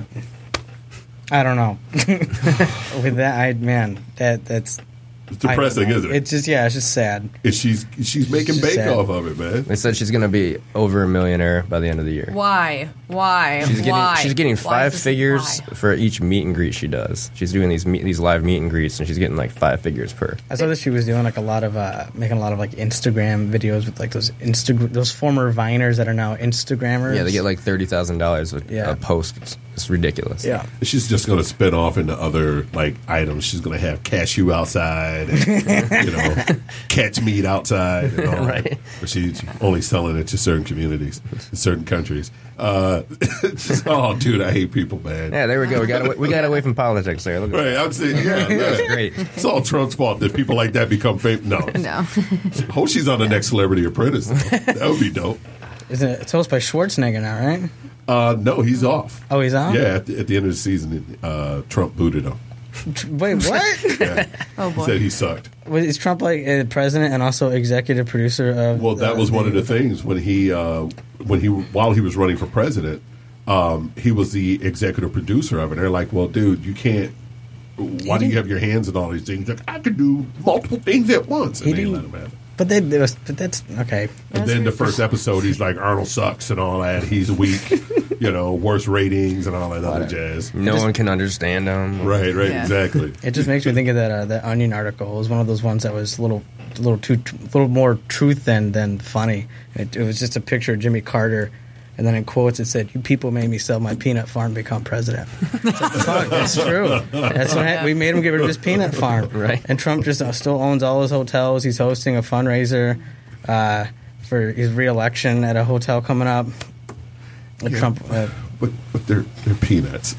I don't know. With that, I man, that that's it's depressing, I don't know. isn't it? It's just yeah, it's just sad. And she's she's making It's bank sad. off of it, man. They said she's going to be over a millionaire by the end of the year. Why? Why? She's getting Why? she's getting Why five is this- figures why? for each meet and greet she does. She's doing these meet, these live meet and greets, and she's getting like five figures per. I saw that she was doing like a lot of uh, making a lot of like Instagram videos with like those Insta those former Viners that are now Instagrammers. Yeah, they get like thirty thousand dollars a Yeah. a post. It's, it's ridiculous. yeah. She's just going to spin off into other like items. She's going to have cashew outside, and, you know, catch meat outside, and all Right. that. But she's only selling it to certain communities, in certain countries. Uh, just- oh, dude, I hate people, man. Yeah, there we go. We got away, we got away from politics there. Look at Right, I'm saying, yeah, yeah. Great. It's all Trump's fault that people like that become famous. No, No. hope she's on the next Celebrity Apprentice. Though. That would be dope. Isn't it? It's hosted by Schwarzenegger now, right? Uh, no, he's off. Oh, he's off? Yeah, at the, at the end of the season, uh, Trump booted him. Wait, what? Yeah. Oh He boy. said he sucked. Was is Trump like a president and also executive producer of? Well, that uh, was one of the things when he, uh, when he, while he was running for president, um, he was the executive producer of it. They're like, "Well, dude, you can't, why do you have your hands in all these things? Like, I could do multiple things at once, and He they didn't- let him have it. But they, they was, but that's okay. And then the first episode, he's like, Arnold sucks and all that. He's weak, you know, worst ratings and all that other jazz. No one can understand him. Right, right, Yeah. exactly. It just makes me think of that uh, that Onion article. It was one of those ones that was a little, a little too, a little more truth than than funny. It, it was just a picture of Jimmy Carter, and then in quotes it said, "You people made me sell my peanut farm to become president." It's like, fuck, that's true. That's what happened. We made him get rid of his peanut farm, Right. And Trump just uh, still owns all his hotels. He's hosting a fundraiser uh, for his re-election at a hotel coming up. Uh, Yeah. Trump. Uh, But but they're they're peanuts.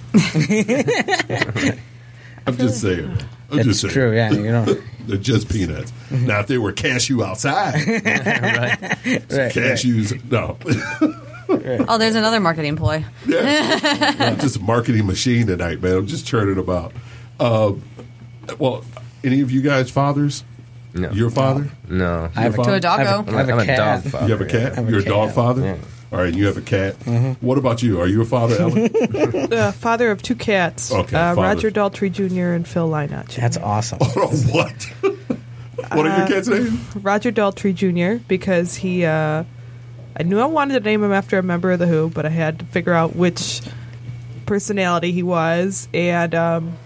I'm just saying. I'm it's just saying. true, yeah. You know, They're just peanuts. Now, if they were cashew outside, right, cashews, no. Oh, there's another marketing ploy. Yeah. I'm just a marketing machine tonight, man. I'm just churning them out. Uh, well, any of you guys fathers? No. Your father? No. I have a, Your To a father? I have doggo. a, I have I'm a a cat. dog father. You have a cat? I have a You're a cat. dog father? Yeah. All right, and you have a cat. What about you? Are you a father, Ellen? Uh, father of two cats, Okay, uh, father. Roger Daltrey Junior and Phil Lynott. That's awesome. what? What are your cats' names? Roger Daltrey Junior because he, uh, I knew I wanted to name him after a member of The Who, but I had to figure out which personality he was. And um,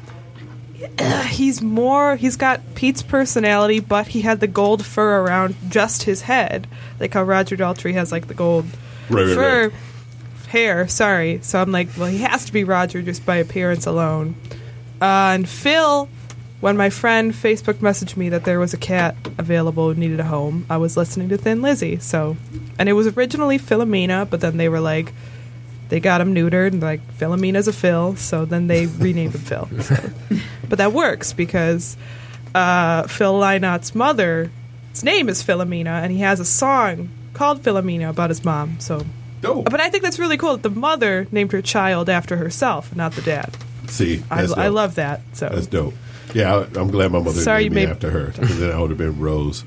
he's more, he's got Pete's personality, but he had the gold fur around just his head. Like how Roger Daltrey has like the gold Right, right, fur right. hair. Sorry. So I'm like, well, he has to be Roger just by appearance alone. Uh, and Phil, when my friend Facebook messaged me that there was a cat available who needed a home, I was listening to Thin Lizzy. So, and it was originally Philomena, but then they were like, they got him neutered, and like Philomena's a Phil, so then they renamed him Phil. So, but that works because uh, Phil Lynott's mother, his name is Philomena, and he has a song called Philomena about his mom. So, Dope. but I think that's really cool that the mother named her child after herself, not the dad. See, I, that's I dope. love that. So That's dope. Yeah, I, I'm glad my mother Sorry, named me babe. after her. Because then I would have been Rose.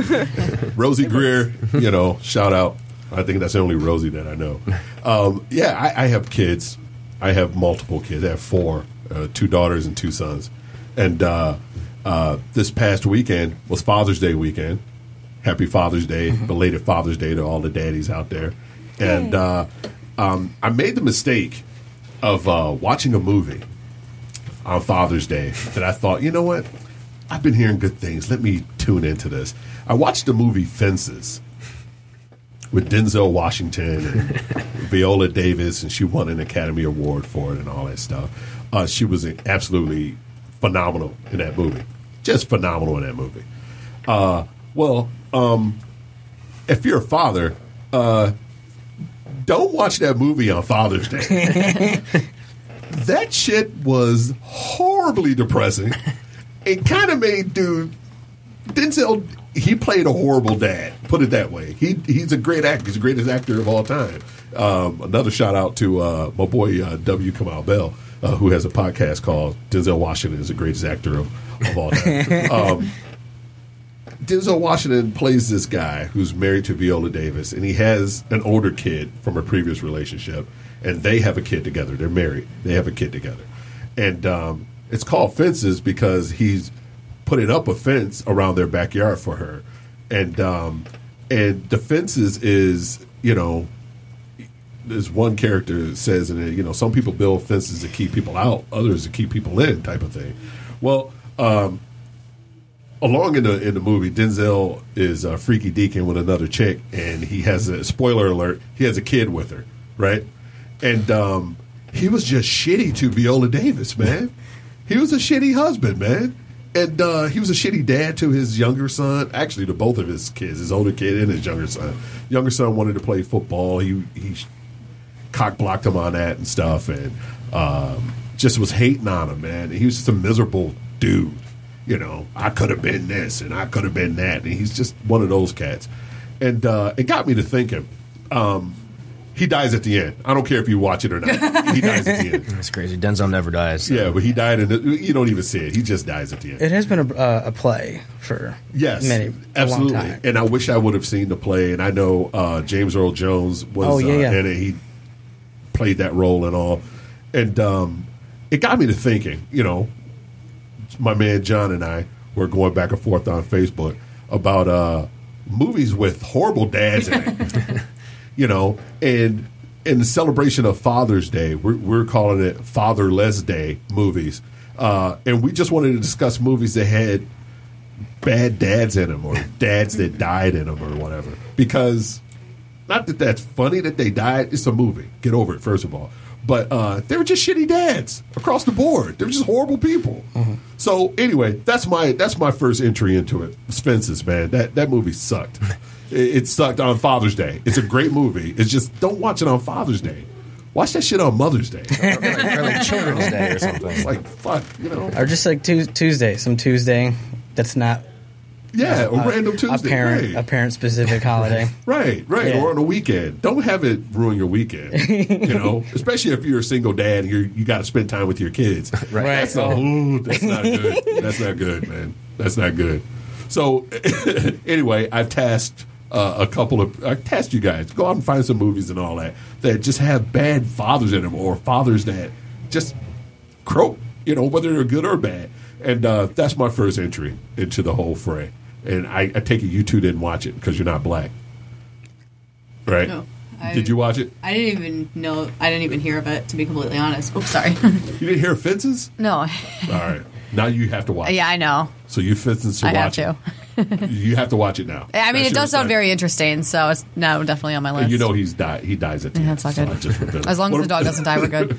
Rosie Greer, you know, shout out. I think that's the only Rosie that I know. Um, yeah, I, I have kids. I have multiple kids. I have four, uh, two daughters and two sons. And uh, uh, this past weekend was Father's Day weekend. Happy Father's Day, belated Father's Day to all the daddies out there. And uh, um, I made the mistake of uh, watching a movie on Father's Day that I thought, you know what? I've been hearing good things. Let me tune into this. I watched the movie Fences with Denzel Washington and Viola Davis, and she won an Academy Award for it and all that stuff. Uh, she was absolutely phenomenal in that movie. Just phenomenal in that movie. Uh, well, um, if you're a father, uh, don't watch that movie on Father's Day. That shit was horribly depressing. It kind of made dude Denzel. He played a horrible dad. Put it that way. He he's a great actor. He's the greatest actor of all time. Um, another shout out to uh, my boy uh, W. Kamau Bell, uh, who has a podcast called Denzel Washington is the greatest actor of, of all time. um, Denzel Washington plays this guy who's married to Viola Davis, and he has an older kid from a previous relationship, and they have a kid together. They're married. They have a kid together. And um, it's called Fences because he's putting up a fence around their backyard for her. And um, and the fences is, you know, there's one character says in it, you know, some people build fences to keep people out, others to keep people in type of thing. Well, um, along in the in the movie, Denzel is a freaky deacon with another chick, and he has a spoiler alert. He has a kid with her, right? And um, he was just shitty to Viola Davis, man. He was a shitty husband, man, and uh, he was a shitty dad to his younger son. Actually, to both of his kids, his older kid and his younger son. Younger son wanted to play football. He he cock blocked him on that and stuff, and um, just was hating on him, man. He was just a miserable dude. You know, I could have been this and I could have been that. And he's just one of those cats. And uh, it got me to thinking. Um, he dies at the end. I don't care if you watch it or not. He dies at the end. That's crazy. Denzel never dies. So. Yeah, but he died, and you don't even see it. He just dies at the end. It has been a, uh, a play for Yes, many, a absolutely. long time. And I wish I would have seen the play. And I know uh, James Earl Jones was Oh, yeah, uh, yeah. in it. He played that role and all. And um, it got me to thinking, you know, my man John and I were going back and forth on Facebook about uh, movies with horrible dads in it. You know, and in the celebration of Father's Day, we're, we're calling it Fatherless Day movies. Uh, and we just wanted to discuss movies that had bad dads in them or dads that died in them or whatever. Because, not that that's funny that they died. It's a movie. Get over it, first of all. But uh, they were just shitty dads across the board. They were just horrible people. Mm-hmm. So anyway, that's my that's my first entry into it. Fences, man. That, that movie sucked. it, it sucked on Father's Day. It's a great movie. It's just, don't watch it on Father's Day. Watch that shit on Mother's Day. or, like, or like Children's Day or something. It's like, fuck, you know. Or just like tu- Tuesday, some Tuesday that's not yeah, uh, a random Tuesday. A parent, right. a parent-specific holiday. Right, right. Yeah. Or on a weekend. Don't have it ruin your weekend. You know, especially if you're a single dad and you're, you got to spend time with your kids. Right. That's, a, ooh, that's not good. That's not good, man. That's not good. So, anyway, I've tasked uh, a couple of, I tasked you guys, go out and find some movies and all that that just have bad fathers in them or fathers that just croak, you know, whether they're good or bad. And uh, that's my first entry into the whole fray. And I, I take it you two didn't watch it because you're not black. Right? No. I, Did you watch it? I didn't even know. I didn't even hear of it, to be completely honest. Oops, sorry. You didn't hear Fences? No. All right. Now you have to watch it. Yeah, I know. So you Fences to I watch have it. You have to watch it now. I mean, That's it does sound your- very interesting, so it's now definitely on my list. And you know he's died. He dies at the Yeah, end. that's not so good. I just remember. As long as What the dog ab- doesn't die, we're good.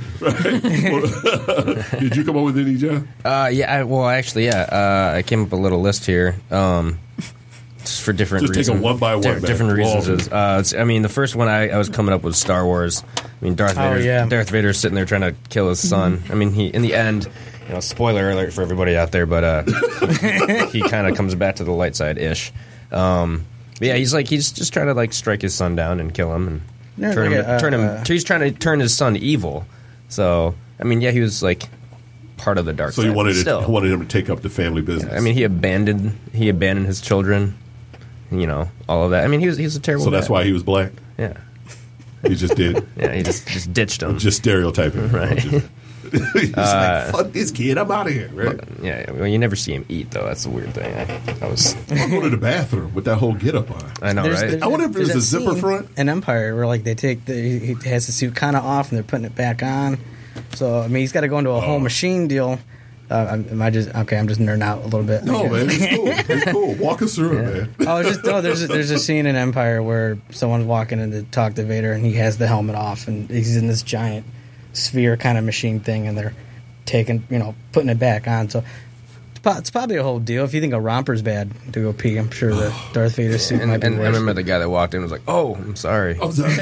Well, did you come up with any, John? Uh, yeah, I, well, actually, yeah, uh, I came up with a little list here, um, just for different Just take reasons. them one by one, Di- man. different All reasons. of Is, uh, it's, I mean, the first one I, I was coming up with Star Wars. I mean, Darth Oh, Vader. yeah. Darth Vader's sitting there trying to kill his son. I mean, he in the end, you know, spoiler alert for everybody out there, but uh, he, he kind of comes back to the light side ish. Um, but yeah, he's like he's just trying to like strike his son down and kill him and Yeah, turn like him. a, uh, turn him. uh, he's trying to turn his son evil. So I mean, yeah, he was like part of the dark So side. you wanted, but it, still. you wanted him to take up the family business. I mean, he abandoned he abandoned his children. You know, all of that. I mean, he was he was a terrible. so that's dad. why he was black? Yeah, He just did. yeah. He just just ditched him. Just stereotyping. Right. Just, he's like, fuck this kid, I'm out of here. Right? Yeah, well, you never see him eat though. That's the weird thing. I, I was, I'm going to the bathroom with that whole get up on. I know, There's- right? there's I wonder if there's there's a that zipper scene front. in Empire where like they take the he he has the suit kind of off and they're putting it back on. So I mean, he's got to go into a whole machine deal. Uh, am am I just okay? I'm just nerding out a little bit. No, man, it's cool. It's cool. Walk us through it, man. Oh, just no. There's a, there's a scene in Empire where someone's walking in to talk to Vader, and he has the helmet off, and he's in this giant sphere kind of machine thing, and they're taking, you know, putting it back on. So it's, po- it's probably a whole deal. If you think a romper's bad to go pee, I'm sure the Darth Vader suit And, might be and I worse. remember the guy that walked in was like, "Oh, I'm sorry." I'm sorry.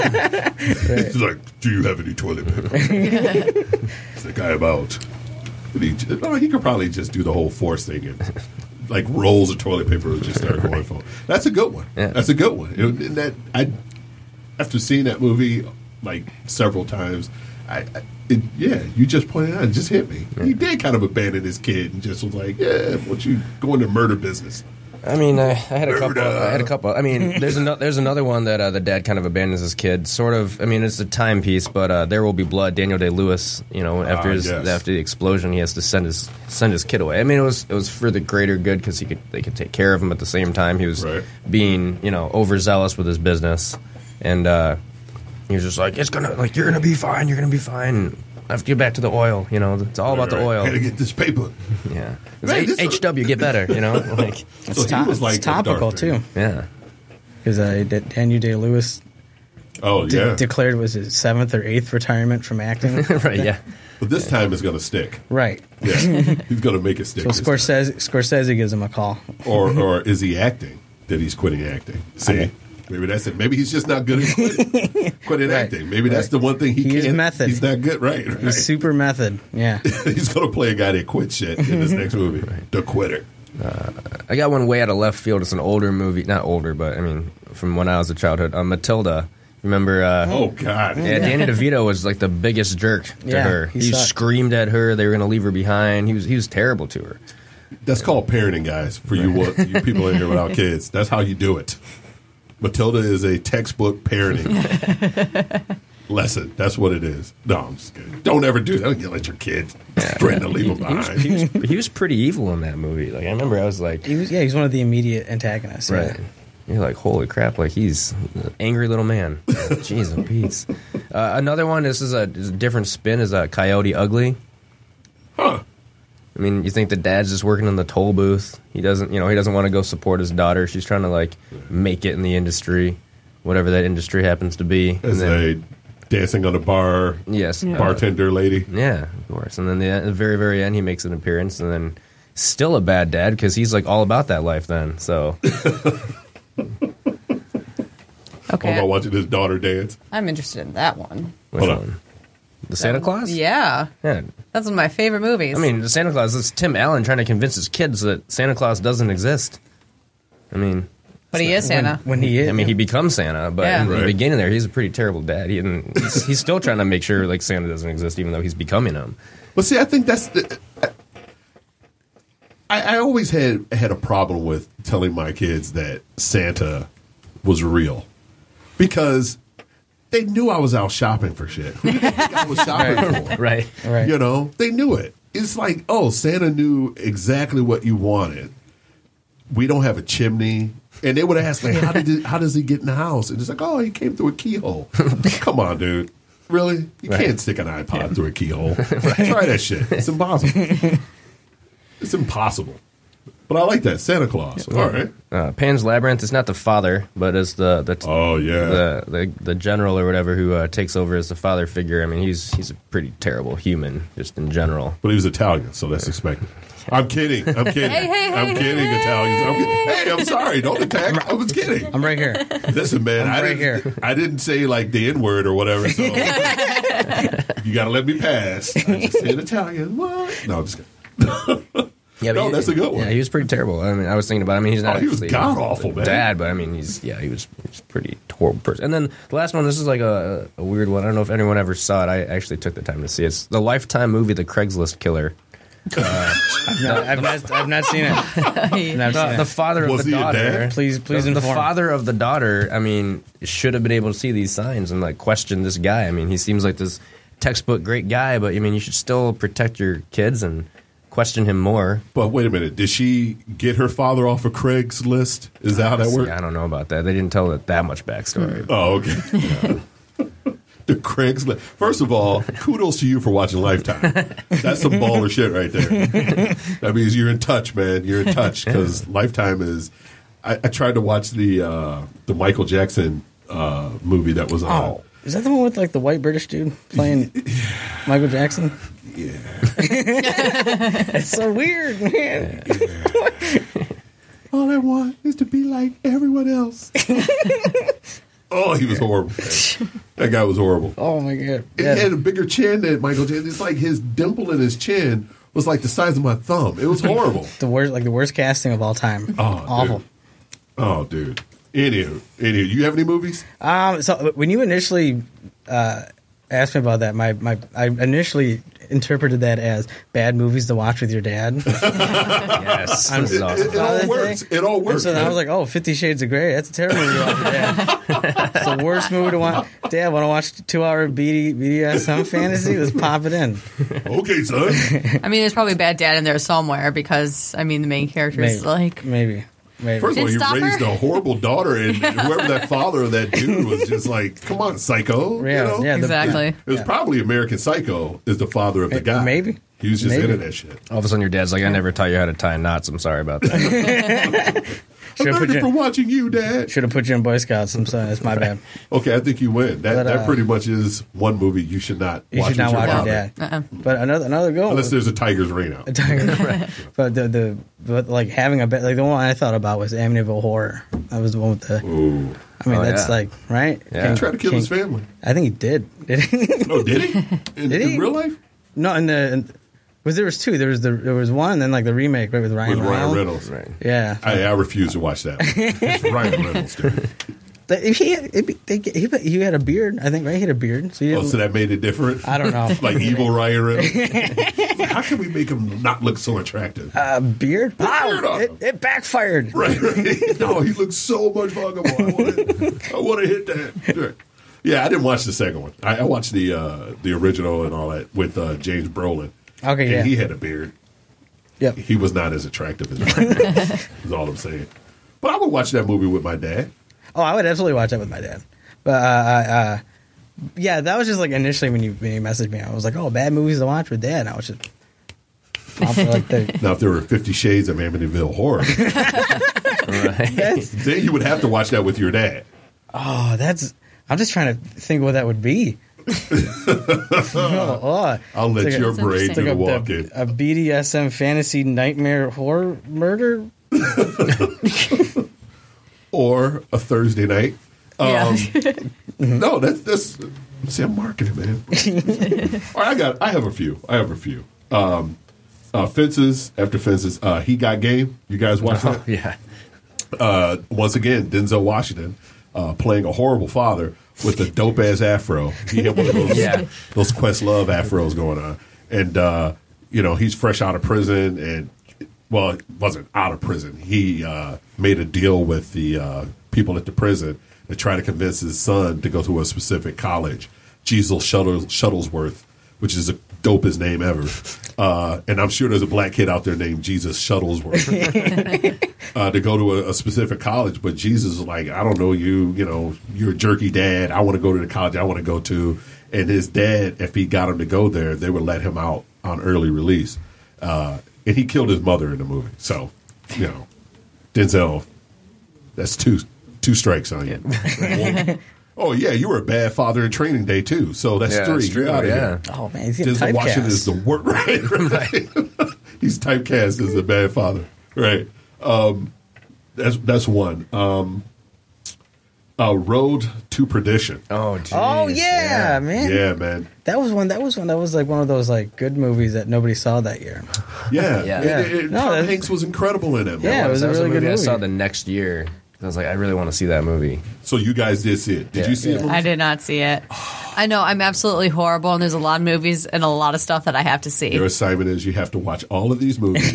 He's like, do you have any toilet paper? He's like, I am out. And he, just, oh, he could probably just do the whole force thing and like rolls of toilet paper and just start going for it. That's a good one. Yeah. That's a good one. It, and that I, after seeing that movie like several times, I, I it, yeah, you just pointed out, it just hit me. He did kind of abandon his kid and just was like, yeah, what you go into murder business? I mean, I, I had a couple. Murder. I had a couple. I mean, there's another. There's another one that uh, the dad kind of abandons his kid. Sort of. I mean, it's a timepiece, but uh, There Will Be Blood. Daniel Day Lewis. You know, after Ah, his yes. after the explosion, he has to send his send his kid away. I mean, it was it was for the greater good because he could they could take care of him at the same time. He was Right. being you know overzealous with his business, and uh, he was just like, it's gonna like you're gonna be fine. You're gonna be fine. I have to get back to the oil. You know, it's all about the Right. oil. Gotta get this paper. Yeah, Man, it's this- H W get better. You know, like it's, So he to- was like it's a topical Darth Vader. too, yeah. because uh, D- Daniel Day Lewis Oh de- yeah, declared was his seventh or eighth retirement from acting. Right. Yeah. but this time it's gonna stick. Right. Yeah, he's gonna make it stick. So this time. Scorsese Scorsese gives him a call. or or is he acting that he's quitting acting? See, maybe that's it. Maybe he's just not good at quitting, quitting Right. acting. Maybe that's the one thing he, He is can't. method. He's not good. Right. right. He's super method. Yeah. he's gonna play a guy that quits shit in this next movie, the quitter. I got one way out of left field. It's an older movie, not older, but I mean, from when I was a childhood. Uh, Matilda. Remember? Uh, Oh God. yeah, Danny DeVito was like the biggest jerk to Yeah, her. he He, sucked. screamed at her. They were going to leave her behind. He was he was terrible to her. That's called parenting, guys. For you, what you people in here without kids, that's how you do it. Matilda is a textbook parenting. lesson. That's what it is. No, I'm just kidding. Don't ever do that. Don't yell at your kids. Threaten to leave them behind. He was, he was pretty evil in that movie. Like I remember, I was like, He was, yeah, he's one of the immediate antagonists. yeah. right. You're like, holy crap! Like he's an angry little man. Jeez, oh Pete. Uh, another one. This is a, is a different spin. Is a Coyote Ugly. Huh. I mean, you think the dad's just working in the toll booth. He doesn't, you know, he doesn't want to go support his daughter. She's trying to like make it in the industry, whatever that industry happens to be. As a dancing on a bar, yes, uh, bartender lady. Yeah, of course. And then the, at the very, very end, he makes an appearance, and then still a bad dad because he's like all about that life. Then, so Okay. All about watching his daughter dance. I'm interested in that one. which Hold on. one? The Santa Claus? Yeah. Yeah. That's one of my favorite movies. I mean, the Santa Claus. It's Tim Allen trying to convince his kids that Santa Claus doesn't exist. I mean. but he is Santa. When, when he is. I mean, he becomes Santa, but Yeah. in the Right. beginning there, he's a pretty terrible dad. He, and he's, he's still trying to make sure like Santa doesn't exist, even though he's becoming him. But see, I think that's the. I, I always had had a problem with telling my kids that Santa was real because they knew I was out shopping for shit. Who did they think I was shopping for? Right. Right. You know, they knew it. It's like, oh, Santa knew exactly what you wanted. We don't have a chimney. And they would ask me, how did it, how does he get in the house? And it's like, oh, he came through a keyhole. Come on, dude. Really? You Right. can't stick an iPod yeah. through a keyhole. Try that shit. It's impossible. It's impossible. But I like that. Santa Claus. All right. Uh, Pan's Labyrinth is not the father, but is the the Oh, yeah. the the, the general or whatever who uh, takes over as the father figure. I mean, he's he's a pretty terrible human just in general. But he was Italian, so that's expected. I'm kidding. I'm kidding. Hey, hey, hey, I'm kidding, hey. Italians. I'm kidding. Hey, I'm sorry. Don't attack. I was kidding. I'm right here. Listen, man, I'm I right didn't. here. I didn't say like the N word or whatever. So you got to let me pass. I just said Italian. What? No, I'm just kidding. Yeah, No, he- that's a good one. Yeah, he was pretty terrible. I mean, I was thinking about. I mean, he's not. Oh, he was actually god-awful, a man. Dad, but I mean, he's yeah, he was, he was a pretty horrible person. And then the last one. This is like a, a weird one. I don't know if anyone ever saw it. I actually took the time to see it. It's the Lifetime movie, The Craigslist Killer. Uh, I've, not, I've, not, I've not seen it. I've not the, seen the it. father Was of the he a daughter. dad? Please, please the, the inform. father of the daughter. I mean, should have been able to see these signs and like question this guy. I mean, he seems like this textbook great guy, but I mean, you should still protect your kids and question him more. But wait a minute. Did she get her father off of Craigslist? Is that how that See, worked? I don't know about that. They didn't tell it that much backstory. Oh, okay. The Craigslist. First of all, kudos to you for watching Lifetime. That's some baller shit right there. That means you're in touch, man. You're in touch because Lifetime is. I, I tried to watch the uh, the Michael Jackson uh, movie that was on. Oh, is that the one with like the white British dude playing Michael Jackson? Yeah. It's so weird, man. All I want is to be like everyone else. Oh, he was horrible. That guy was horrible. Oh my god. He Yeah. had a bigger chin than Michael Jackson. It's like his dimple in his chin was like the size of my thumb. It was horrible. The worst, like the worst casting of all time. Oh, Awful. Dude. Oh, dude. Anywho, anywho, you have any movies? Um, so when you initially uh, asked me about that, my, my I initially interpreted that as bad movies to watch with your dad. Yes, I'm- this is It, awesome. it all Other works. thing? It all And works. so then I man. was like, "Oh, Fifty Shades of Grey. That's a terrible movie to watch with your dad. It's the worst movie to watch. Dad, want to watch two hour B D S M fantasy? Let's pop it in. okay, son. I mean, there's probably a bad dad in there somewhere because, I mean, the main character is Maybe, like. maybe, maybe. First of all, Didn't you stop raised her? a horrible daughter, and whoever that father of that dude was just like, come on, psycho. Yeah, you know? yeah, the- Exactly. It was probably American Psycho is the father of the May- guy. maybe. He was just Maybe. into that shit. All of a sudden, your dad's like, "I never taught you how to tie knots. I'm sorry about that." I'm Should've put learning you- from watching you, Dad. Should have put you in Boy Scouts. I'm sorry, that's my bad. Okay, I think you win. That But, uh, that pretty much is one movie you should not You watch should not with your watch your father. dad. Uh-uh. But another another goal. Unless there's a Tiger's Ring out. But the the but like having a bit like the one I thought about was Amityville Horror. That was the one with the. Ooh. I mean, Oh, that's yeah. like right. Yeah. He tried to kill King- his family. I think he did. Did he? Oh, did he? In, Did he? in real life? No, in the in, was there was two. There was the there was one, and then like the remake right with Ryan With Ryan Reynolds. Reynolds. Right. Yeah, I, I refuse to watch that. It's Ryan Reynolds, dude. The- he had, it, they, he, he had a beard. I think right. He had a beard. So he Oh, didn't, so that made it different? I don't know. Like evil Ryan Reynolds? How can we make him not look so attractive? a beard. beard Wow, on it, him. it backfired. Right, right. No, he looks so much fuckable. I want to I want to hit that. Sure. Yeah, I didn't watch the second one. I, I watched the uh, the original and all that with uh, James Brolin. Okay, and yeah. he had a beard. Yep. He was not as attractive as that. Is all I'm saying. But I would watch that movie with my dad. Oh, I would absolutely watch that with my dad. But uh, uh, yeah, that was just like initially when you when you messaged me, I was like, oh, bad movies to watch with dad. And I was just off for like the, Now, if there were Fifty Shades of Amityville Horror, that's, then you would have to watch that with your dad. oh, that's. I'm just trying to think what that would be. oh, oh. I'll let It's like a- your it's brain interesting. do the Like walking. a, a B D S M fantasy nightmare horror murder. Or a Thursday night. Um, Yeah. No, that's that's. See, I'm marketing, man. All right, I got. I have a few. I have a few. Um, uh, Fences after Fences. Uh, he Got Game. You guys watch that? yeah. Uh, once again, Denzel Washington uh, playing a horrible father with a dope ass afro. He had one of those Yeah. those Questlove afros going on, and uh, you know he's fresh out of prison, and well, it wasn't out of prison. He uh, made a deal with the uh, people at the prison to try to convince his son to go to a specific college, Jesus Shuttle, Shuttlesworth, which is the dopest name ever. Uh, and I'm sure there's a black kid out there named Jesus Shuttlesworth. uh, to go to a, a specific college, but Jesus is like, I don't know you, you know, you're a jerky dad. I want to go to the college I want to go to. And his dad, if he got him to go there, they would let him out on early release. Uh, and he killed his mother in the movie. So, you know, Denzel, that's two two strikes on you. Oh, yeah, you were a bad father in Training Day, too. So that's Yeah, three. that's true, You're out of yeah. here. Oh man, he's getting Denzel Washington is typecast. the worst. Right, right. He's typecast as a bad father. Right. Um, that's that's one. Um, uh, Road to Perdition. Oh, geez. Oh yeah, man. Yeah, man. That was one. That was one. That was like one of those like good movies that nobody saw that year. Yeah. Yeah. It- it- No, Tom that's- Hanks was incredible in it, man. Yeah, it was that a was really a good movie I movie. saw the next year. I was like, I really want to see that movie. So you guys did see it. Did Yeah. you see it? I did not see it. I know I'm absolutely horrible, and there's a lot of movies and a lot of stuff that I have to see. Your assignment is you have to watch all of these movies.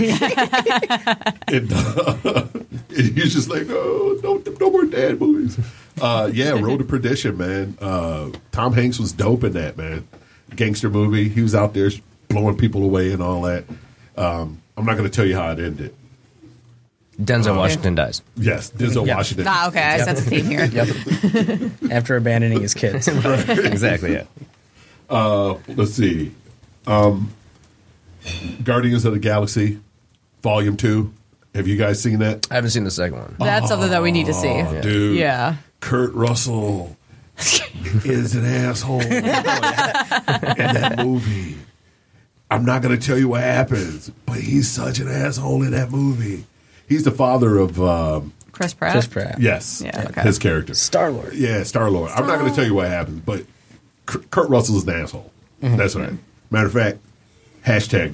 and, uh, and you're just like, oh, no, no more dad movies. Uh, yeah, Road to Perdition, man. Uh, Tom Hanks was dope in that, man. Gangster movie. He was out there blowing people away and all that. Um, I'm not going to tell you how it ended. Denzel Washington dies. Yes, Denzel Yep. Washington. Ah, okay, I sense a theme here. After abandoning his kids. Exactly, yeah. Uh, let's see. Um, Guardians of the Galaxy, Volume two. Have you guys seen that? I haven't seen the second one. That's something that we need to see. Oh, dude. Yeah. Kurt Russell is an asshole in that movie. I'm not going to tell you what happens, but he's such an asshole in that movie. He's the father of, um, Chris Pratt. Chris Pratt. yes, Yeah, okay. his character. Star Lord. Yeah, Star Lord. I'm not going to tell you what happens, but K- Kurt Russell's an asshole. That's right. Matter of fact, hashtag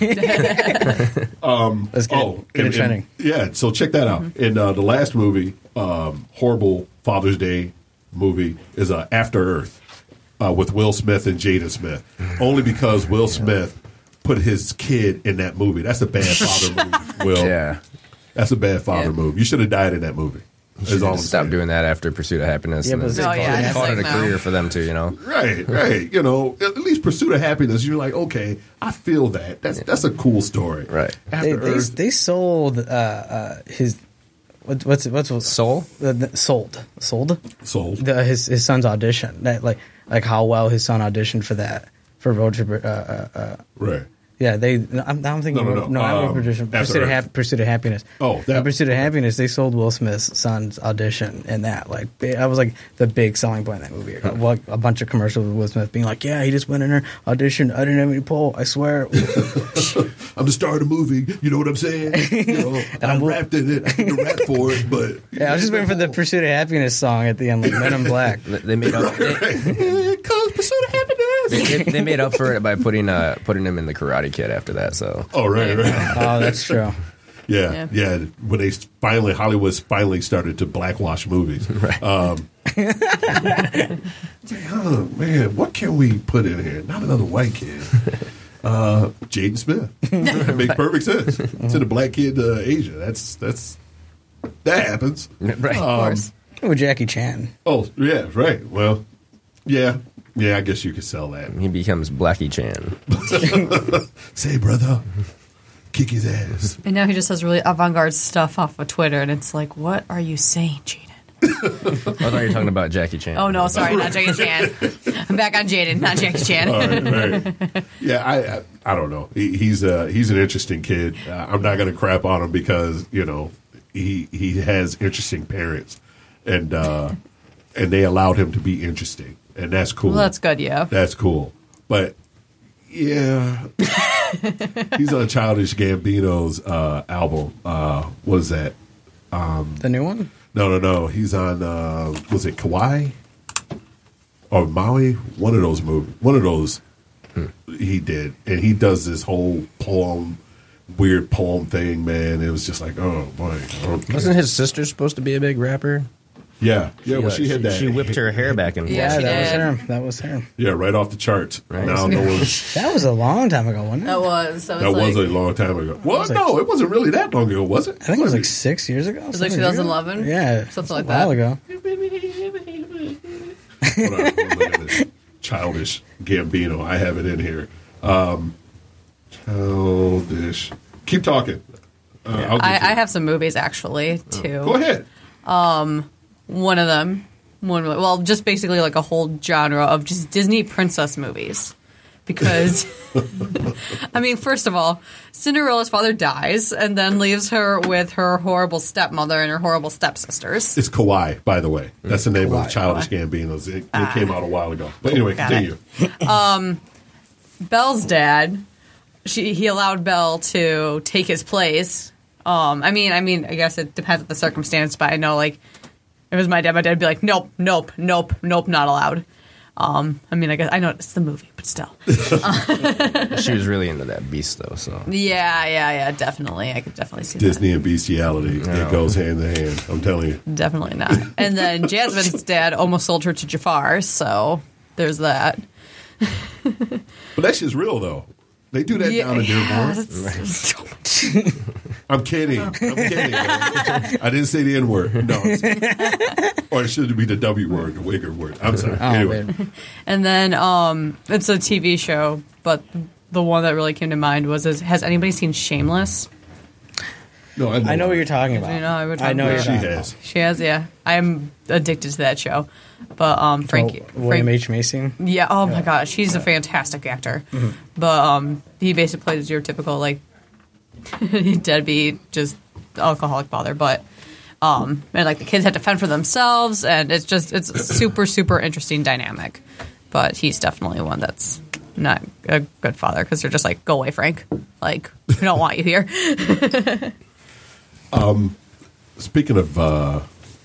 that. Let's get, Oh, get and- it trending. and- yeah. So check that out. In uh, the last movie, um, horrible Father's Day movie is uh, After Earth uh, with Will Smith and Jada Smith. Only because Will Smith put his kid in that movie. That's a bad father movie. Will, Yeah. that's a bad father Yeah. move. You should have died in that movie. Is all I'm Stop saying. doing that after Pursuit of Happiness. Yeah, and but then Oh, they yeah, called, it's called it like, a no. career for them too, you know? Right, right. You know, at least Pursuit of Happiness. You're like, okay, I feel that. That's that's a cool story. Right. They, After they, Earth, they sold uh, uh, his what, what's what's what's Soul? the, the, sold sold sold. the, his his son's audition that like like how well his son auditioned for that for Road to uh, uh, uh, Right. yeah they I'm, I'm thinking No, no, Road- no. not Um, Road to Perdition, After Pursuit of, Earth. Hap- Pursuit of Happiness. Oh, that- In Pursuit of Happiness, they sold Will Smith's son's audition in that. Like bi- that was like the big selling point of that movie. Like, a bunch of commercials with Will Smith being like, "Yeah, he just went in there auditioned. I didn't have any pull. I swear." I'm the star of the movie. You know what I'm saying? You know, I I'm- rapped in it. I did the rap for it, but Yeah, I was just waiting for the Pursuit of Happiness song at the end, like Men in Black. They they made up. They, Cause Pursuit of Happiness. they, they made up for it by putting uh, putting him in the Karate Kid after that. So Oh, right, right. Oh, that's true. Yeah, Yeah. yeah. When they finally, Hollywood finally started to blackwash movies. Right. Um, it's like, oh, man, what can we put in here? Not another white kid. Uh, Jaden Smith. That makes perfect sense. Send a black kid to Asia. That's that's that happens. right. Um, course. With Jackie Chan. Oh, yeah, right. Well, Yeah. Yeah, I guess you could sell that. He becomes Blackie Chan. Say, brother, kick his ass. And now he just has really avant-garde stuff off of Twitter, and it's like, what are you saying, Jaden? I thought you were talking about Jackie Chan. Oh, no, sorry, not Jackie Chan. I'm back on Jaden, not Jackie Chan. All right, right. Yeah, I, I I don't know. He, he's uh he's an interesting kid. Uh, I'm not going to crap on him because you know he he has interesting parents, and uh, and they allowed him to be interesting, and that's cool. Well, that's good, yeah. That's cool. But yeah, he's on Childish Gambino's uh, album. Uh, what is that? The new one? No, no, no. He's on. Uh, was it Kauai or Maui? One of those movies. One of those. He did, and he does this whole poem, weird poem thing. Man, it was just like, oh boy. Okay. Wasn't his sister supposed to be a big rapper? Yeah, yeah. Well, uh, she had that. She whipped her hair back and Yeah, forth. she that was did. her. That was her. Yeah, right off the charts. Right. Now no one's. That was a long time ago, wasn't it? That was. That was, That like, was a long time ago. Well, was like- no, it wasn't really that long ago, was it? I think it was like six years ago. was like seven years ago? twenty eleven? Yeah, Something a like while that. ago. Hold on, I'm looking at this. Childish Gambino. I have it in here. Um, childish. Keep talking. Uh, I'll get I, to I it. have some movies, actually, too. Go ahead. One of them, one well, just basically like a whole genre of just Disney princess movies. Because, I mean, first of all, Cinderella's father dies and then leaves her with her horrible stepmother and her horrible stepsisters. It's Kauai, by the way. That's the name Kauai. of Childish Gambino's. It, it came out a while ago. But anyway, Got continue. Belle's dad, she he allowed Belle to take his place. Um, I mean, I mean, I guess it depends on the circumstance, but I know, like, if it was my dad, my dad would be like, nope, nope, nope, nope, not allowed. Um, I mean, I guess I know it's the movie, but still. She was really into that beast, though. So Yeah, yeah, yeah, definitely. I could definitely see Disney and bestiality. No. It goes hand in hand. I'm telling you. that. Definitely not. And then Jasmine's dad almost sold her to Jafar, so there's that. But that shit's real, though. They do that down in Dearborn. it's- I'm kidding. I'm kidding. man. I didn't say the N word. No. Or it should be the W word, the Wigger word. I'm sorry. Oh, anyway. man. And then um, it's a T V show, but the one that really came to mind was: is, has anybody seen Shameless? No, I know, I know what you're talking about. You know, I would I know talk what She you're talking has. She has, yeah. I'm addicted to that show. But um, Frankie, about. Oh, William Frank- H. Macy. yeah. Oh my gosh, he's a fantastic actor. Mm-hmm. But um, he basically plays your typical like deadbeat, just alcoholic father. But um, and like the kids have to fend for themselves, and it's just it's a super super interesting dynamic. But he's definitely one that's not a good father because they're just like, go away, Frank. Like we don't want you here. Speaking of uh,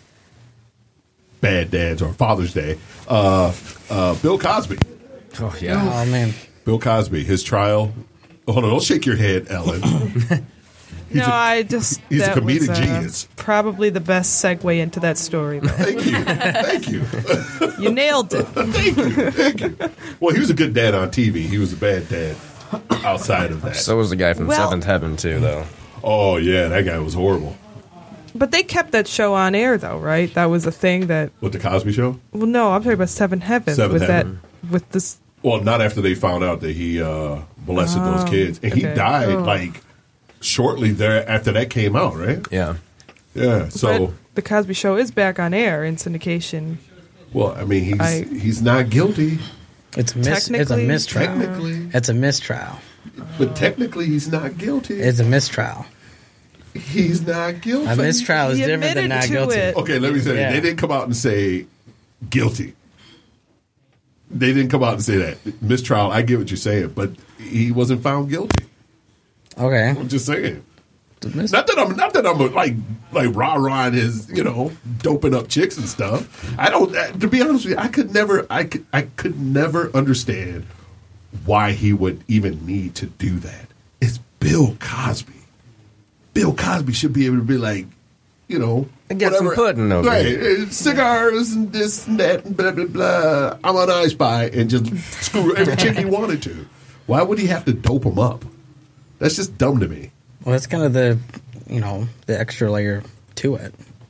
bad dads or Father's Day, uh, uh, Bill Cosby. oh yeah, Oh man, Bill Cosby, his trial. Hold on, don't shake your head, Ellen. No, a- I just he's a that was, comedic uh, genius. Probably the best segue into that story. Though. Thank you. Thank you. You nailed it. Thank you. Thank you. Well, he was a good dad on T V. He was a bad dad outside of that. so was the guy from Well- Seventh Heaven too, though. Oh, yeah, that guy was horrible. But they kept that show on air, though, right? That was a thing that. What, the Cosby Show? Well, no, I'm talking about Seven Heaven. Seventh with Heaven. that, with this. Well, not after they found out that he uh, molested those kids. And he okay. died, Oh. like, shortly there after that came out, right? Yeah, Yeah, so... But the Cosby Show is back on air in syndication. Well, I mean, he's I- he's not guilty it's a mis- it's a Technically- mistrial. technically, It's a mistrial. but technically he's not guilty. It's a mistrial. he's not guilty. A mistrial is He different than admitted not to guilty. it. Okay, let me say Yeah. they didn't come out and say guilty. They didn't come out and say that mistrial. I get what you're saying, but he wasn't found guilty. Okay. I'm just saying. The mis- Not that I'm not that I'm like like rah rah his you know doping up chicks and stuff. I don't. uh, To be honest with you, I could never. I could. I could never understand why he would even need to do that. It's Bill Cosby. Bill Cosby should be able to be like, you know, Get some whatever. pudding over right, here. uh, cigars and this and that and blah blah blah. I'm on I Spy and just screw every chick he wanted to. Why would he have to dope him up? That's just dumb to me. Well, that's kind of the, you know, the extra layer to it.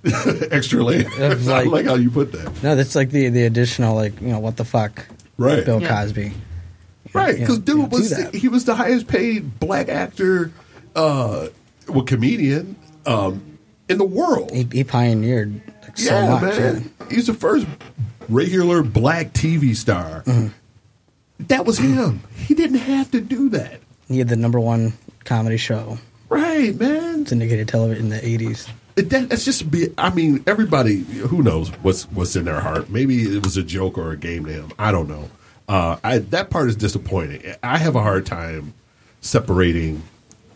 Extra layer. Of, I like- like how you put that. No, that's like the the additional like you know what the fuck, Right. Bill Yeah. Cosby. Right, You because know, you know, dude was do that. he was the highest paid black actor, uh, well, comedian um, in the world. He, he pioneered like, so yeah, much. man, he's the first regular black T V star. Mm-hmm. That was him. He didn't have to do that. He had the number one comedy show, Right, man. syndicated television in the eighties. It, that, that's just be. I mean, everybody who knows what's what's in their heart. Maybe it was a joke or a game to him. I don't know. Uh, I, that part is disappointing. I have a hard time separating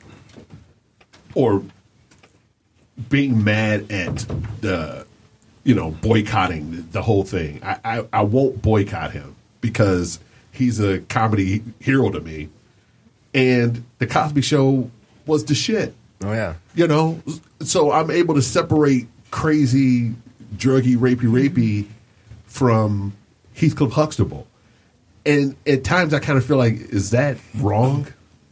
or being mad at the, you know, boycotting the, the whole thing. I, I, I won't boycott him because he's a comedy hero to me, and the Cosby Show was the shit. Oh yeah. You know, so I'm able to separate crazy, druggy, rapey, rapey from Heathcliff Huxtable. And at times I kind of feel like, is that wrong?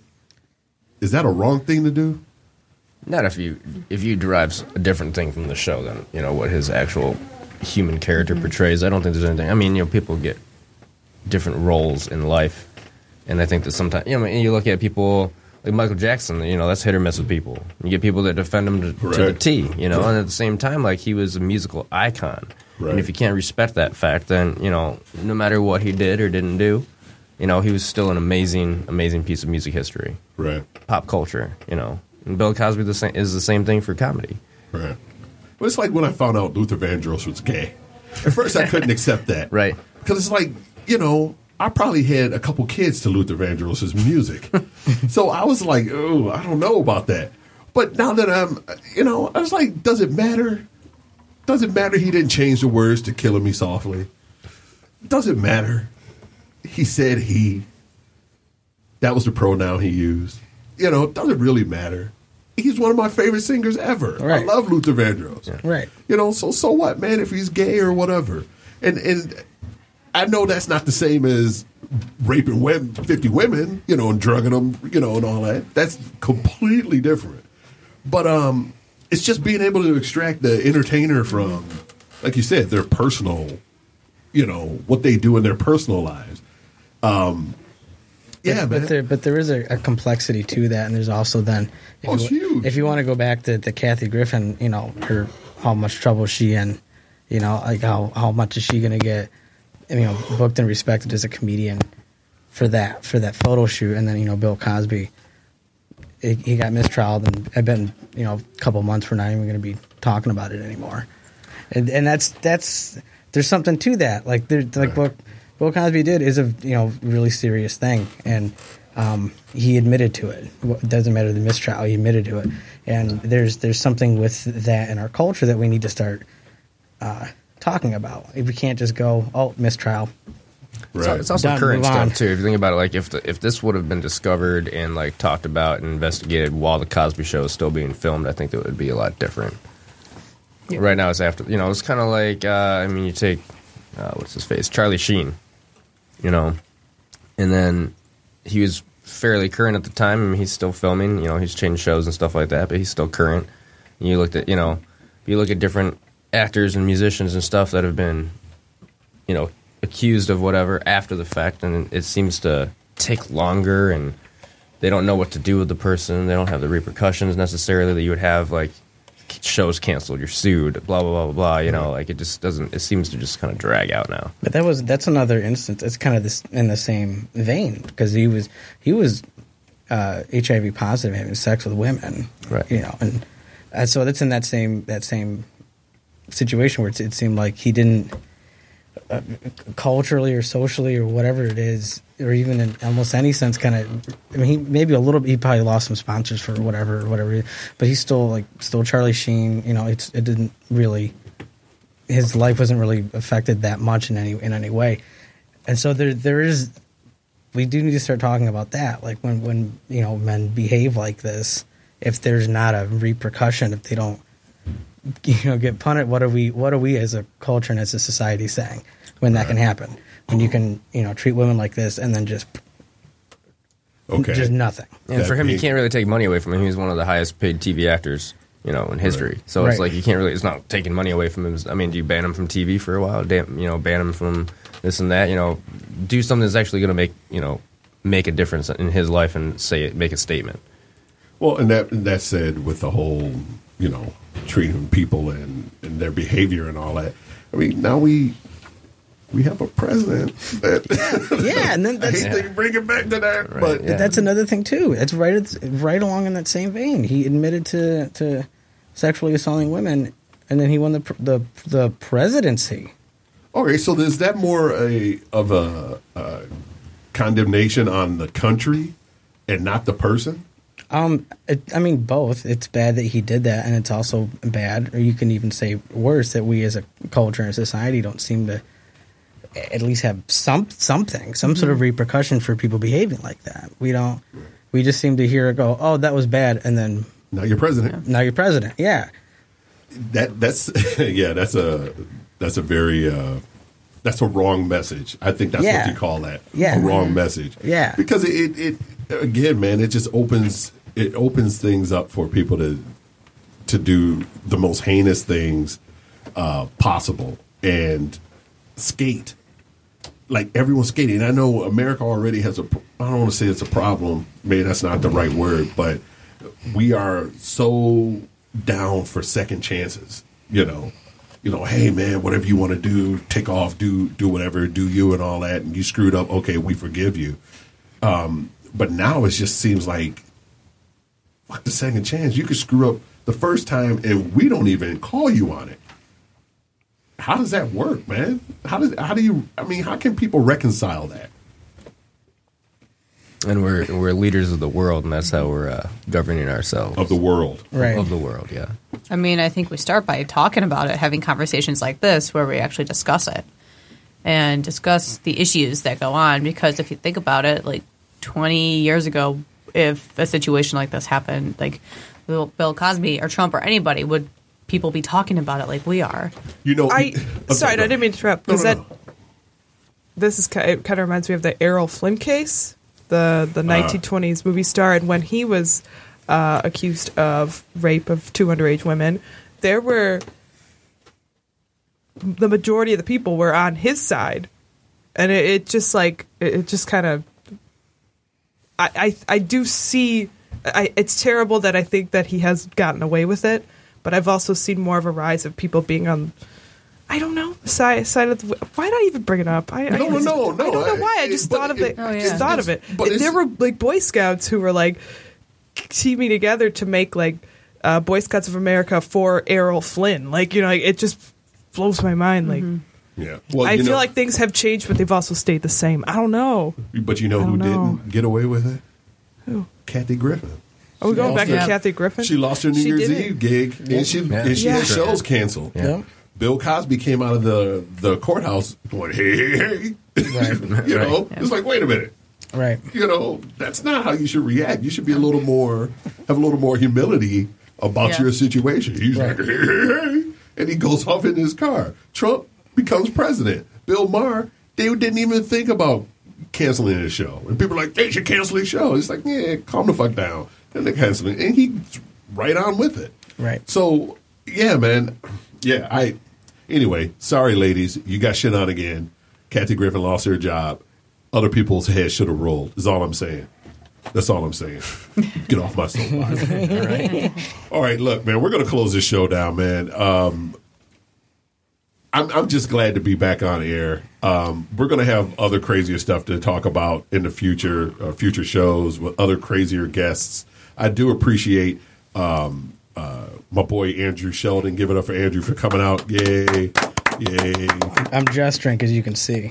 Is that a wrong thing to do? Not if you if you derive a different thing from the show than you know what his actual human character portrays. I don't think there's anything. I mean, you know, people get different roles in life, and I think that sometimes you know, I mean, you look at people like Michael Jackson. You know, that's hit or miss with people. You get people that defend him to, to the Right. T. You know, and at the same time, like he was a musical icon. Right. And if you can't respect that fact, then you know, no matter what he did or didn't do, you know, he was still an amazing, amazing piece of music history, Right, pop culture. You know, and Bill Cosby the same, is the same thing for comedy. right. Well, it's like when I found out Luther Vandross was gay. At first I couldn't accept that. Right. Because it's like, you know, I probably had a couple kids to Luther Vandross's music. So I was like, oh, I don't know about that. But now that I'm, you know, I was like, does it matter? Does it matter he didn't change the words to Killing Me Softly? Does it matter? He said he. That was the pronoun he used. You know, does it really matter? He's one of my favorite singers ever. I Right. love Luther Vandross. Right. You know, so so what, man, if he's gay or whatever. And and I know that's not the same as raping women, fifty women, you know, and drugging them, you know, and all that. That's completely different. But um, it's just being able to extract the entertainer from, like you said, their personal, you know, what they do in their personal lives. Um, yeah, but man. there, but there is a, a complexity to that, and there's also then if Oh, it's you huge. if you want to go back to, to Kathy Griffin, you know, her how much trouble she in, you know, like how how much is she going to get, you know, booked and respected as a comedian for that for that photo shoot, and then you know Bill Cosby, he, he got mistrialed, and I bet in, you know a couple months we're not even going to be talking about it anymore, and and that's that's there's something to that, like there like what Bill Cosby did is a you know really serious thing, and um, he admitted to it. It doesn't matter the mistrial; he admitted to it, and there's there's something with that in our culture that we need to start uh, talking about. If we can't just go, oh, mistrial. It's, Right. it's also Done, current move on. stuff too. If you think about it, like if the, if this would have been discovered and like talked about and investigated while the Cosby Show is still being filmed, I think that would be a lot different. Yeah. Right now, it's after you know, it's kind of like uh, I mean, you take uh, what's his face, Charlie Sheen, you know, and then he was fairly current at the time. I mean, he's still filming. You know, he's changed shows and stuff like that, but he's still current. And you looked at you know, you look at different actors and musicians and stuff that have been, you know, accused of whatever after the fact, and it seems to take longer, and they don't know what to do with the person. They don't have the repercussions necessarily that you would have, like shows canceled, you're sued, blah blah blah blah blah. You know, like it just doesn't. It seems to just kind of drag out now. But that was that's another instance. It's kind of this in the same vein because he was he was uh, H I V positive, having sex with women, Right. You know, and uh, so that's in that same that same situation where it, it seemed like he didn't uh, culturally or socially or whatever it is, or even in almost any sense, kind of. I mean, he maybe a little. He probably lost some sponsors for whatever, or whatever. But he's still like still Charlie Sheen. You know, it's it didn't really. His life wasn't really affected that much in any in any way, and so there there is. We do need to start talking about that. Like when when you know men behave like this, if there's not a repercussion, if they don't, you know, get punished, what are we what are we as a culture and as a society saying when that can happen? When you can you know treat women like this and then just Okay. just nothing. And That for him, you being- can't really take money away from him. He was one of the highest paid T V actors you know, in history. So Right. it's like you can't really. It's not taking money away from him. I mean, do you ban him from T V for a while? Damn, you know, ban him from this and that. You know, do something that's actually going to make you know make a difference in his life and say it, make a statement. Well, and that that said, with the whole, you know, treating people and, and their behavior and all that. I mean, now we we have a president that Yeah, and then I that's, hate to bring it back to that, Right, but yeah. that's another thing too. It's right it's right along in that same vein. He admitted to, to sexually assaulting women, and then he won the pr- the the presidency. okay. So is that more a of a, a condemnation on the country and not the person? Um, it, I mean, both. It's bad that he did that, and it's also bad, or you can even say worse, that we as a culture and society don't seem to at least have some something, some mm-hmm. sort of repercussion for people behaving like that. We don't. We just seem to hear it go, "Oh, that was bad," and then Now you're president. now you're president. Yeah, That that's yeah. That's a that's a very uh, that's a wrong message. I think that's Yeah. what you call that. Yeah. A wrong message. Yeah. Because it, it it again, man, it just opens it opens things up for people to to do the most heinous things uh, possible and skate. Like everyone's skating. I know America already has a. I don't want to say it's a problem. Maybe that's not the right word, but we are so down for second chances. You know, you know. Hey, man, whatever you want to do, take off, do do whatever, do you and all that. And you screwed up. Okay, we forgive you. Um, but now it just seems like fuck the second chance. You could screw up the first time, and we don't even call you on it. How does that work, man? How does how do you? I mean, how can people reconcile that? And we're we're leaders of the world, and that's how we're uh, governing ourselves Of the world, right. of the world. Yeah. I mean, I think we start by talking about it, having conversations like this where we actually discuss it and discuss the issues that go on. Because if you think about it, like twenty years ago, if a situation like this happened, like Bill, Bill Cosby or Trump or anybody, would people be talking about it like we are? You know, I I'm sorry, I didn't mean to interrupt. No, Is no, that no. this is ki- it kind of reminds me of the Errol Flynn case, the the nineteen twenties movie star, and when he was uh, accused of rape of two underage women, there were the majority of the people were on his side, and it, it just like it, it just kind of I, I I do see I, it's terrible that I think that he has gotten away with it. But I've also seen more of a rise of people being on, I don't know, side side of the. Why did I even bring it up? I, No, I, no, no, no. I don't know I- why. I it- just but thought of it- it. Oh, yeah. Just thought of it. It's- but it's- There were like Boy Scouts who were like teaming together to make like uh, Boy Scouts of America for Errol Flynn. Like you know, like, it just blows my mind. Like Yeah. Well, I you feel know, like things have changed, but they've also stayed the same. I don't know. But you know I who don't know. didn't get away with it? Who? Kathy Griffin. Are we She going lost back her- to Kathy Griffin? She lost her New She Year's did Eve it. gig, and she Yeah. and she Yeah. had shows canceled. Yeah. Bill Cosby came out of the the courthouse going, hey, hey, hey. Right. you know, it's like, wait a minute. Right. You know, that's not how you should react. You should be a little more, have a little more humility about Yeah. your situation. He's Right. like, hey, hey, hey, and he goes off in his car. Trump becomes president. Bill Maher, they didn't even think about canceling his show. And people are like, they should cancel his show. It's like, yeah, calm the fuck down. And they're canceling. And he's right on with it. Right. So, yeah, man. Yeah, I. Anyway, sorry, ladies. You got shit on again. Kathy Griffin lost her job. Other people's heads should have rolled, is all I'm saying. That's all I'm saying. Get off my soapbox. All right. All right, look, man, we're going to close this show down, man. Um, I'm, I'm just glad to be back on air. Um, we're going to have other crazier stuff to talk about in the future, uh, future shows with other crazier guests. I do appreciate um, uh, my boy Andrew Sheldon. Give it up for Andrew for coming out. Yay. Yay. I'm gesturing, as you can see.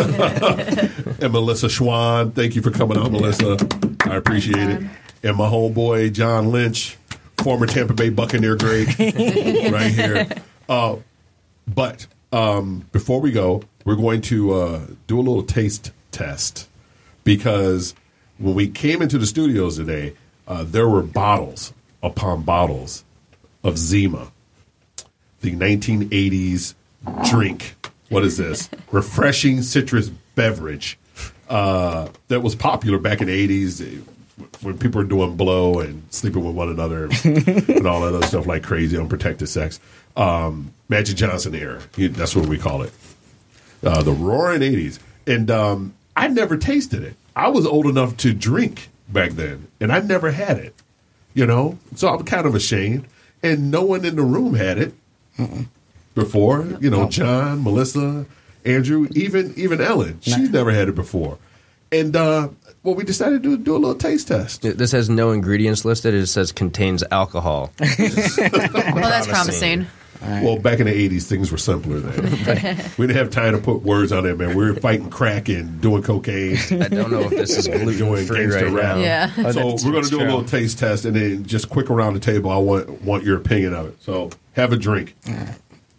And Melissa Schwan, thank you for coming out, Melissa. I appreciate it. And my homeboy John Lynch, former Tampa Bay Buccaneer great, right here. Uh, but um, before we go, we're going to uh, do a little taste test because when we came into the studios today, uh, there were bottles upon bottles of Zima, the nineteen eighties drink. What is this? Refreshing citrus beverage uh, that was popular back in the eighties. when people are doing blow and sleeping with one another and all that other stuff like crazy, unprotected sex. Um, Magic Johnson era. That's what we call it. Uh, the roaring eighties. And um, I never tasted it. I was old enough to drink back then, and I never had it. You know? So I'm kind of ashamed. And no one in the room had it Mm-mm. before. You know, John, Melissa, Andrew, even even Ellen. She's never had it before. And uh, well, we decided to do a little taste test. This has no ingredients listed. It just says contains alcohol. Well, that's promising. Right. Well, back in the eighties, things were simpler then. We didn't have time to put words on it, man. We were fighting crack and doing cocaine. I don't know if this is gluten-free right now. Yeah. So Oh, we're going to do a little taste test, and then just quick around the table. I want want your opinion of it. So have a drink. All right.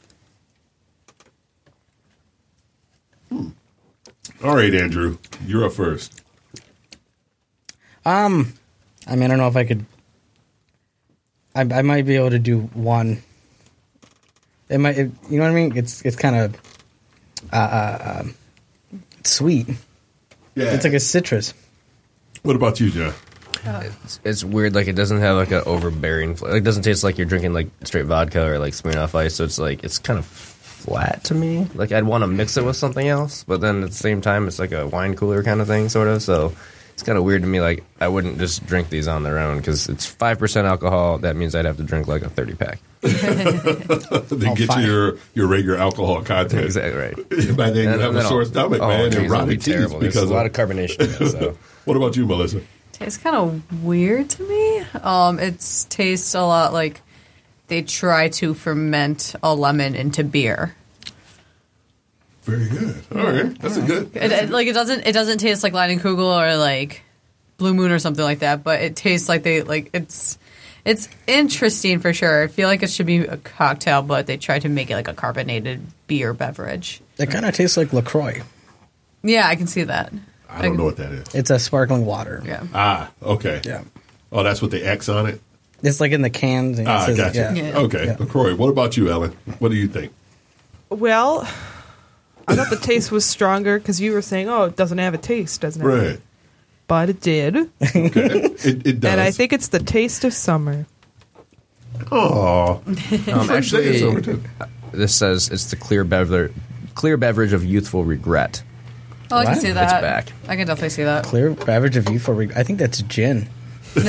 Hmm. All right, Andrew, you're up first. Um, I mean, I don't know if I could. I, I might be able to do one. It might, it, you know what I mean? It's it's kind of uh, uh, um, it's sweet. Yeah, It's like a citrus. What about you, John? It's, it's weird. Like it doesn't have like an overbearing flavor. Like, it doesn't taste like you're drinking like straight vodka or like Smirnoff Ice. So it's like it's kind of flat to me. Like I'd want to mix it with something else, but then at the same time, it's like a wine cooler kind of thing, sort of. So it's kind of weird to me. Like I wouldn't just drink these on their own because it's five percent alcohol. That means I'd have to drink like a thirty pack. Then Oh, get fine. you your, your regular alcohol content. Exactly right. By then you And have a then sore I'll- stomach, oh, man, geez, and it'll rotten be teeth terrible. There's because a lot of of carbonation in it. So. What about you, Melissa? Tastes kind of weird to me. Um, it tastes a lot like they try to ferment a lemon into beer. Very good. All right, that's a good. It, it, like it doesn't it doesn't taste like Leinenkugel or like Blue Moon or something like that, but it tastes like they like it's it's interesting for sure. I feel like it should be a cocktail, but they try to make it like a carbonated beer beverage. It kind of tastes like LaCroix. Yeah, I can see that. I don't know what that is. It's a sparkling water. Yeah. Ah, okay. Yeah. Oh, that's with the X on it. It's like in the cans. And it Ah, says- gotcha. yeah. Yeah. Okay, Yeah. LaCroix. What about you, Ellen? What do you think? Well, I thought the taste was stronger because you were saying, "Oh, it doesn't have a taste, doesn't it?" Right. But it did, Okay. It, it does. and I think it's the taste of summer. Oh, Um, actually, this says it's the clear beverage, clear beverage of youthful regret. Oh, I can What? see It's that. back. I can definitely see that. Clear beverage of youthful regret. I think that's gin. Yeah,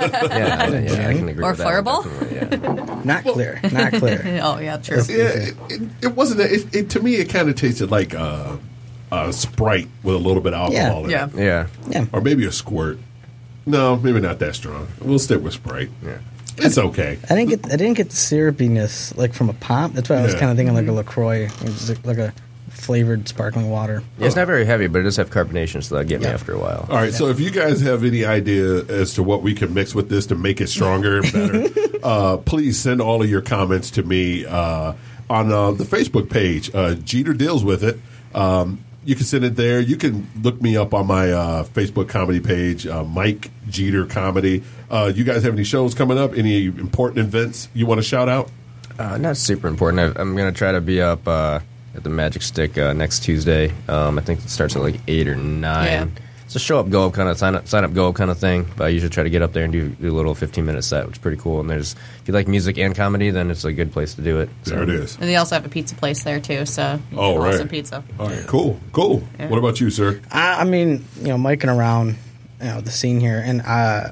yeah, yeah, I can agree Or with that. Fireball? One, definitely, yeah. Not clear. Not clear. Oh yeah, true. It's- yeah. It, it, it wasn't. A, it, it to me, it kind of tasted like uh, a Sprite with a little bit of alcohol in Yeah. it, Yeah. Yeah. or maybe a squirt. No, maybe not that strong. We'll stick with Sprite. Yeah. It's okay. I didn't get. I didn't get the syrupiness like from a pop. That's why I was Yeah. kind of thinking like a LaCroix, it was like, like a flavored sparkling water. Yeah, it's not very heavy, but it does have carbonation, so that'll get me Yeah. after a while. All right. So if you guys have any idea as to what we can mix with this to make it stronger and better, uh, please send all of your comments to me uh, on uh, the Facebook page. Uh, Jeter deals with it. Um, you can send it there. You can look me up on my uh, Facebook comedy page, uh, Mike Jeter Comedy. Uh, you guys have any shows coming up? Any important events you want to shout out? Uh, not super important. I, I'm going to try to be up uh, at the Magic Stick uh, next Tuesday. Um, I think it starts at like eight or nine. Yeah. It's a show up, go up kind of sign up, sign up, go up kind of thing. But I usually try to get up there and do, do a little fifteen minute set, which is pretty cool. And there's if you like music and comedy, then it's a good place to do it. So. There it is. And they also have a pizza place there too, so you Oh, can right. have some pizza. All right. Cool. Cool. Yeah. What about you, sir? I, I mean, you know, miking around, you know, the scene here, and uh,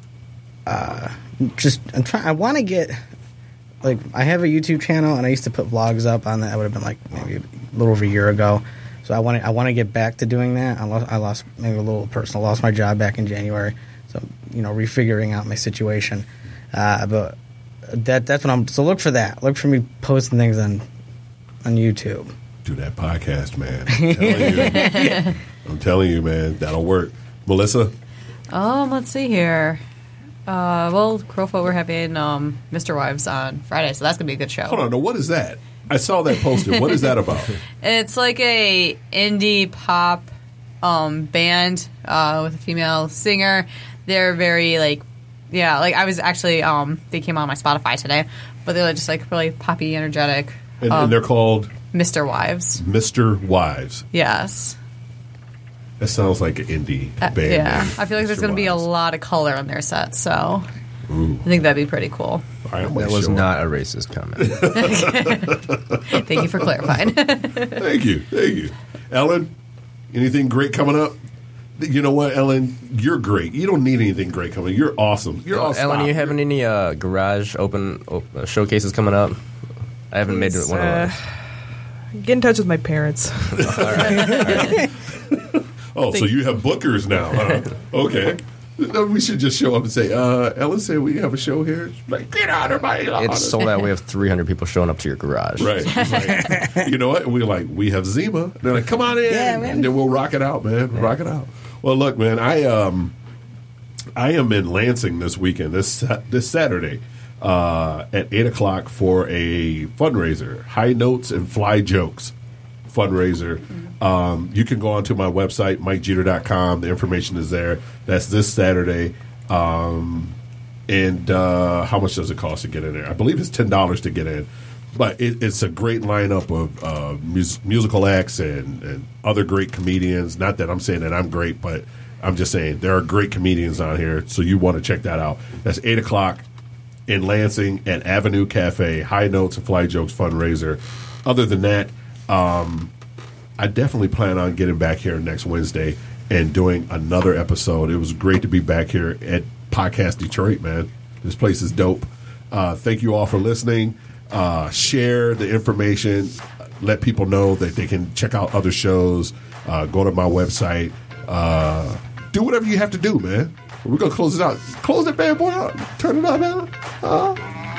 uh, just I'm trying. I want to get like I have a YouTube channel, and I used to put vlogs up on that. I would have been like maybe a little over a year ago. So I want to I want to get back to doing that. I lost I lost maybe a little personal. Lost my job back in January, so you know, refiguring out my situation. Uh, but that that's what I'm. So look for that. Look for me posting things on on YouTube. Do that podcast, man. I'm telling you. I'm telling you, man. That'll work. Melissa? Um, let's see here. Uh, well, Crowfoot, we're having um, Mister Wives on Friday, so that's gonna be a good show. Hold on. Now, what is that? I saw that posted. What is that about? It's like a indie pop um, band uh, with a female singer. They're very like, yeah, like I was actually um, they came on my Spotify today, but they're just like really poppy, energetic. And, um, and they're called Mister Wives. Mister Wives. Yes. That sounds like an indie Uh, band. yeah, name, I feel like there's Mister going to be a Wise. lot of color in their set, so Ooh. I think that'd be pretty cool. All right, I'm gonna That was show up. not a racist comment. Thank you for clarifying. Thank you. Thank you. Ellen, anything great coming up? You know what, Ellen? You're great. You don't need anything great coming. You're awesome. You're awesome. Ellen, are you having any uh, garage open op- uh, showcases coming up? I haven't made Please, one uh, of those. Get in touch with my parents. Oh, so you have bookers now, huh? Okay. No, we should just show up and say, uh, Ellen said we have a show here. She's like, get out of my lawn. It's sold out. We have three hundred people showing up to your garage. Right. It's like, you know what? And we're like, we have Zima. And they're like, come on in. Yeah, man. And then we'll rock it out, man. Rock it out. Well, look, man, I um, I am in Lansing this weekend, this this Saturday, uh, at eight o'clock for a fundraiser, High Notes and Fly Jokes fundraiser. Um, you can go onto my website, mike jeter dot com. The information is there. That's this Saturday. Um, and uh, how much does it cost to get in there? I believe it's ten dollars to get in. But it, it's a great lineup of uh, mus- musical acts and, and other great comedians. Not that I'm saying that I'm great, but I'm just saying there are great comedians on here. So you want to check that out. That's eight o'clock in Lansing at Avenue Cafe, High Notes and Fly Jokes fundraiser. Other than that, um, I definitely plan on getting back here next Wednesday and doing another episode. It was great to be back here at Podcast Detroit, man. This place is dope. Uh, thank you all for listening. Uh, share the information. Let people know that they can check out other shows. Uh, go to my website. Uh, do whatever you have to do, man. We're going to close it out. Close that bad boy out. Turn it up, man. Uh.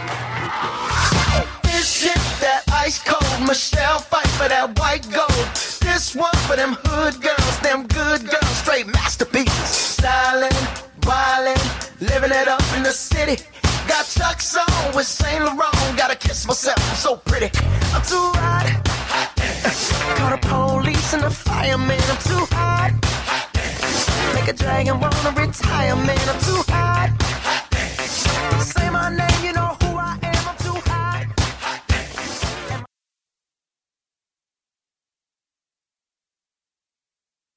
This shit, that ice cold. Michelle fight for that white gold. This one for them hood girls, them good girls, straight masterpieces. Styling, wildin', living it up in the city. Got Chuck's on with Saint Laurent. Gotta kiss myself, I'm so pretty. I'm too hot. Call the police and the fireman. I'm too hot. Make a dragon wanna retire, man. I'm too hot. Say my name, you know.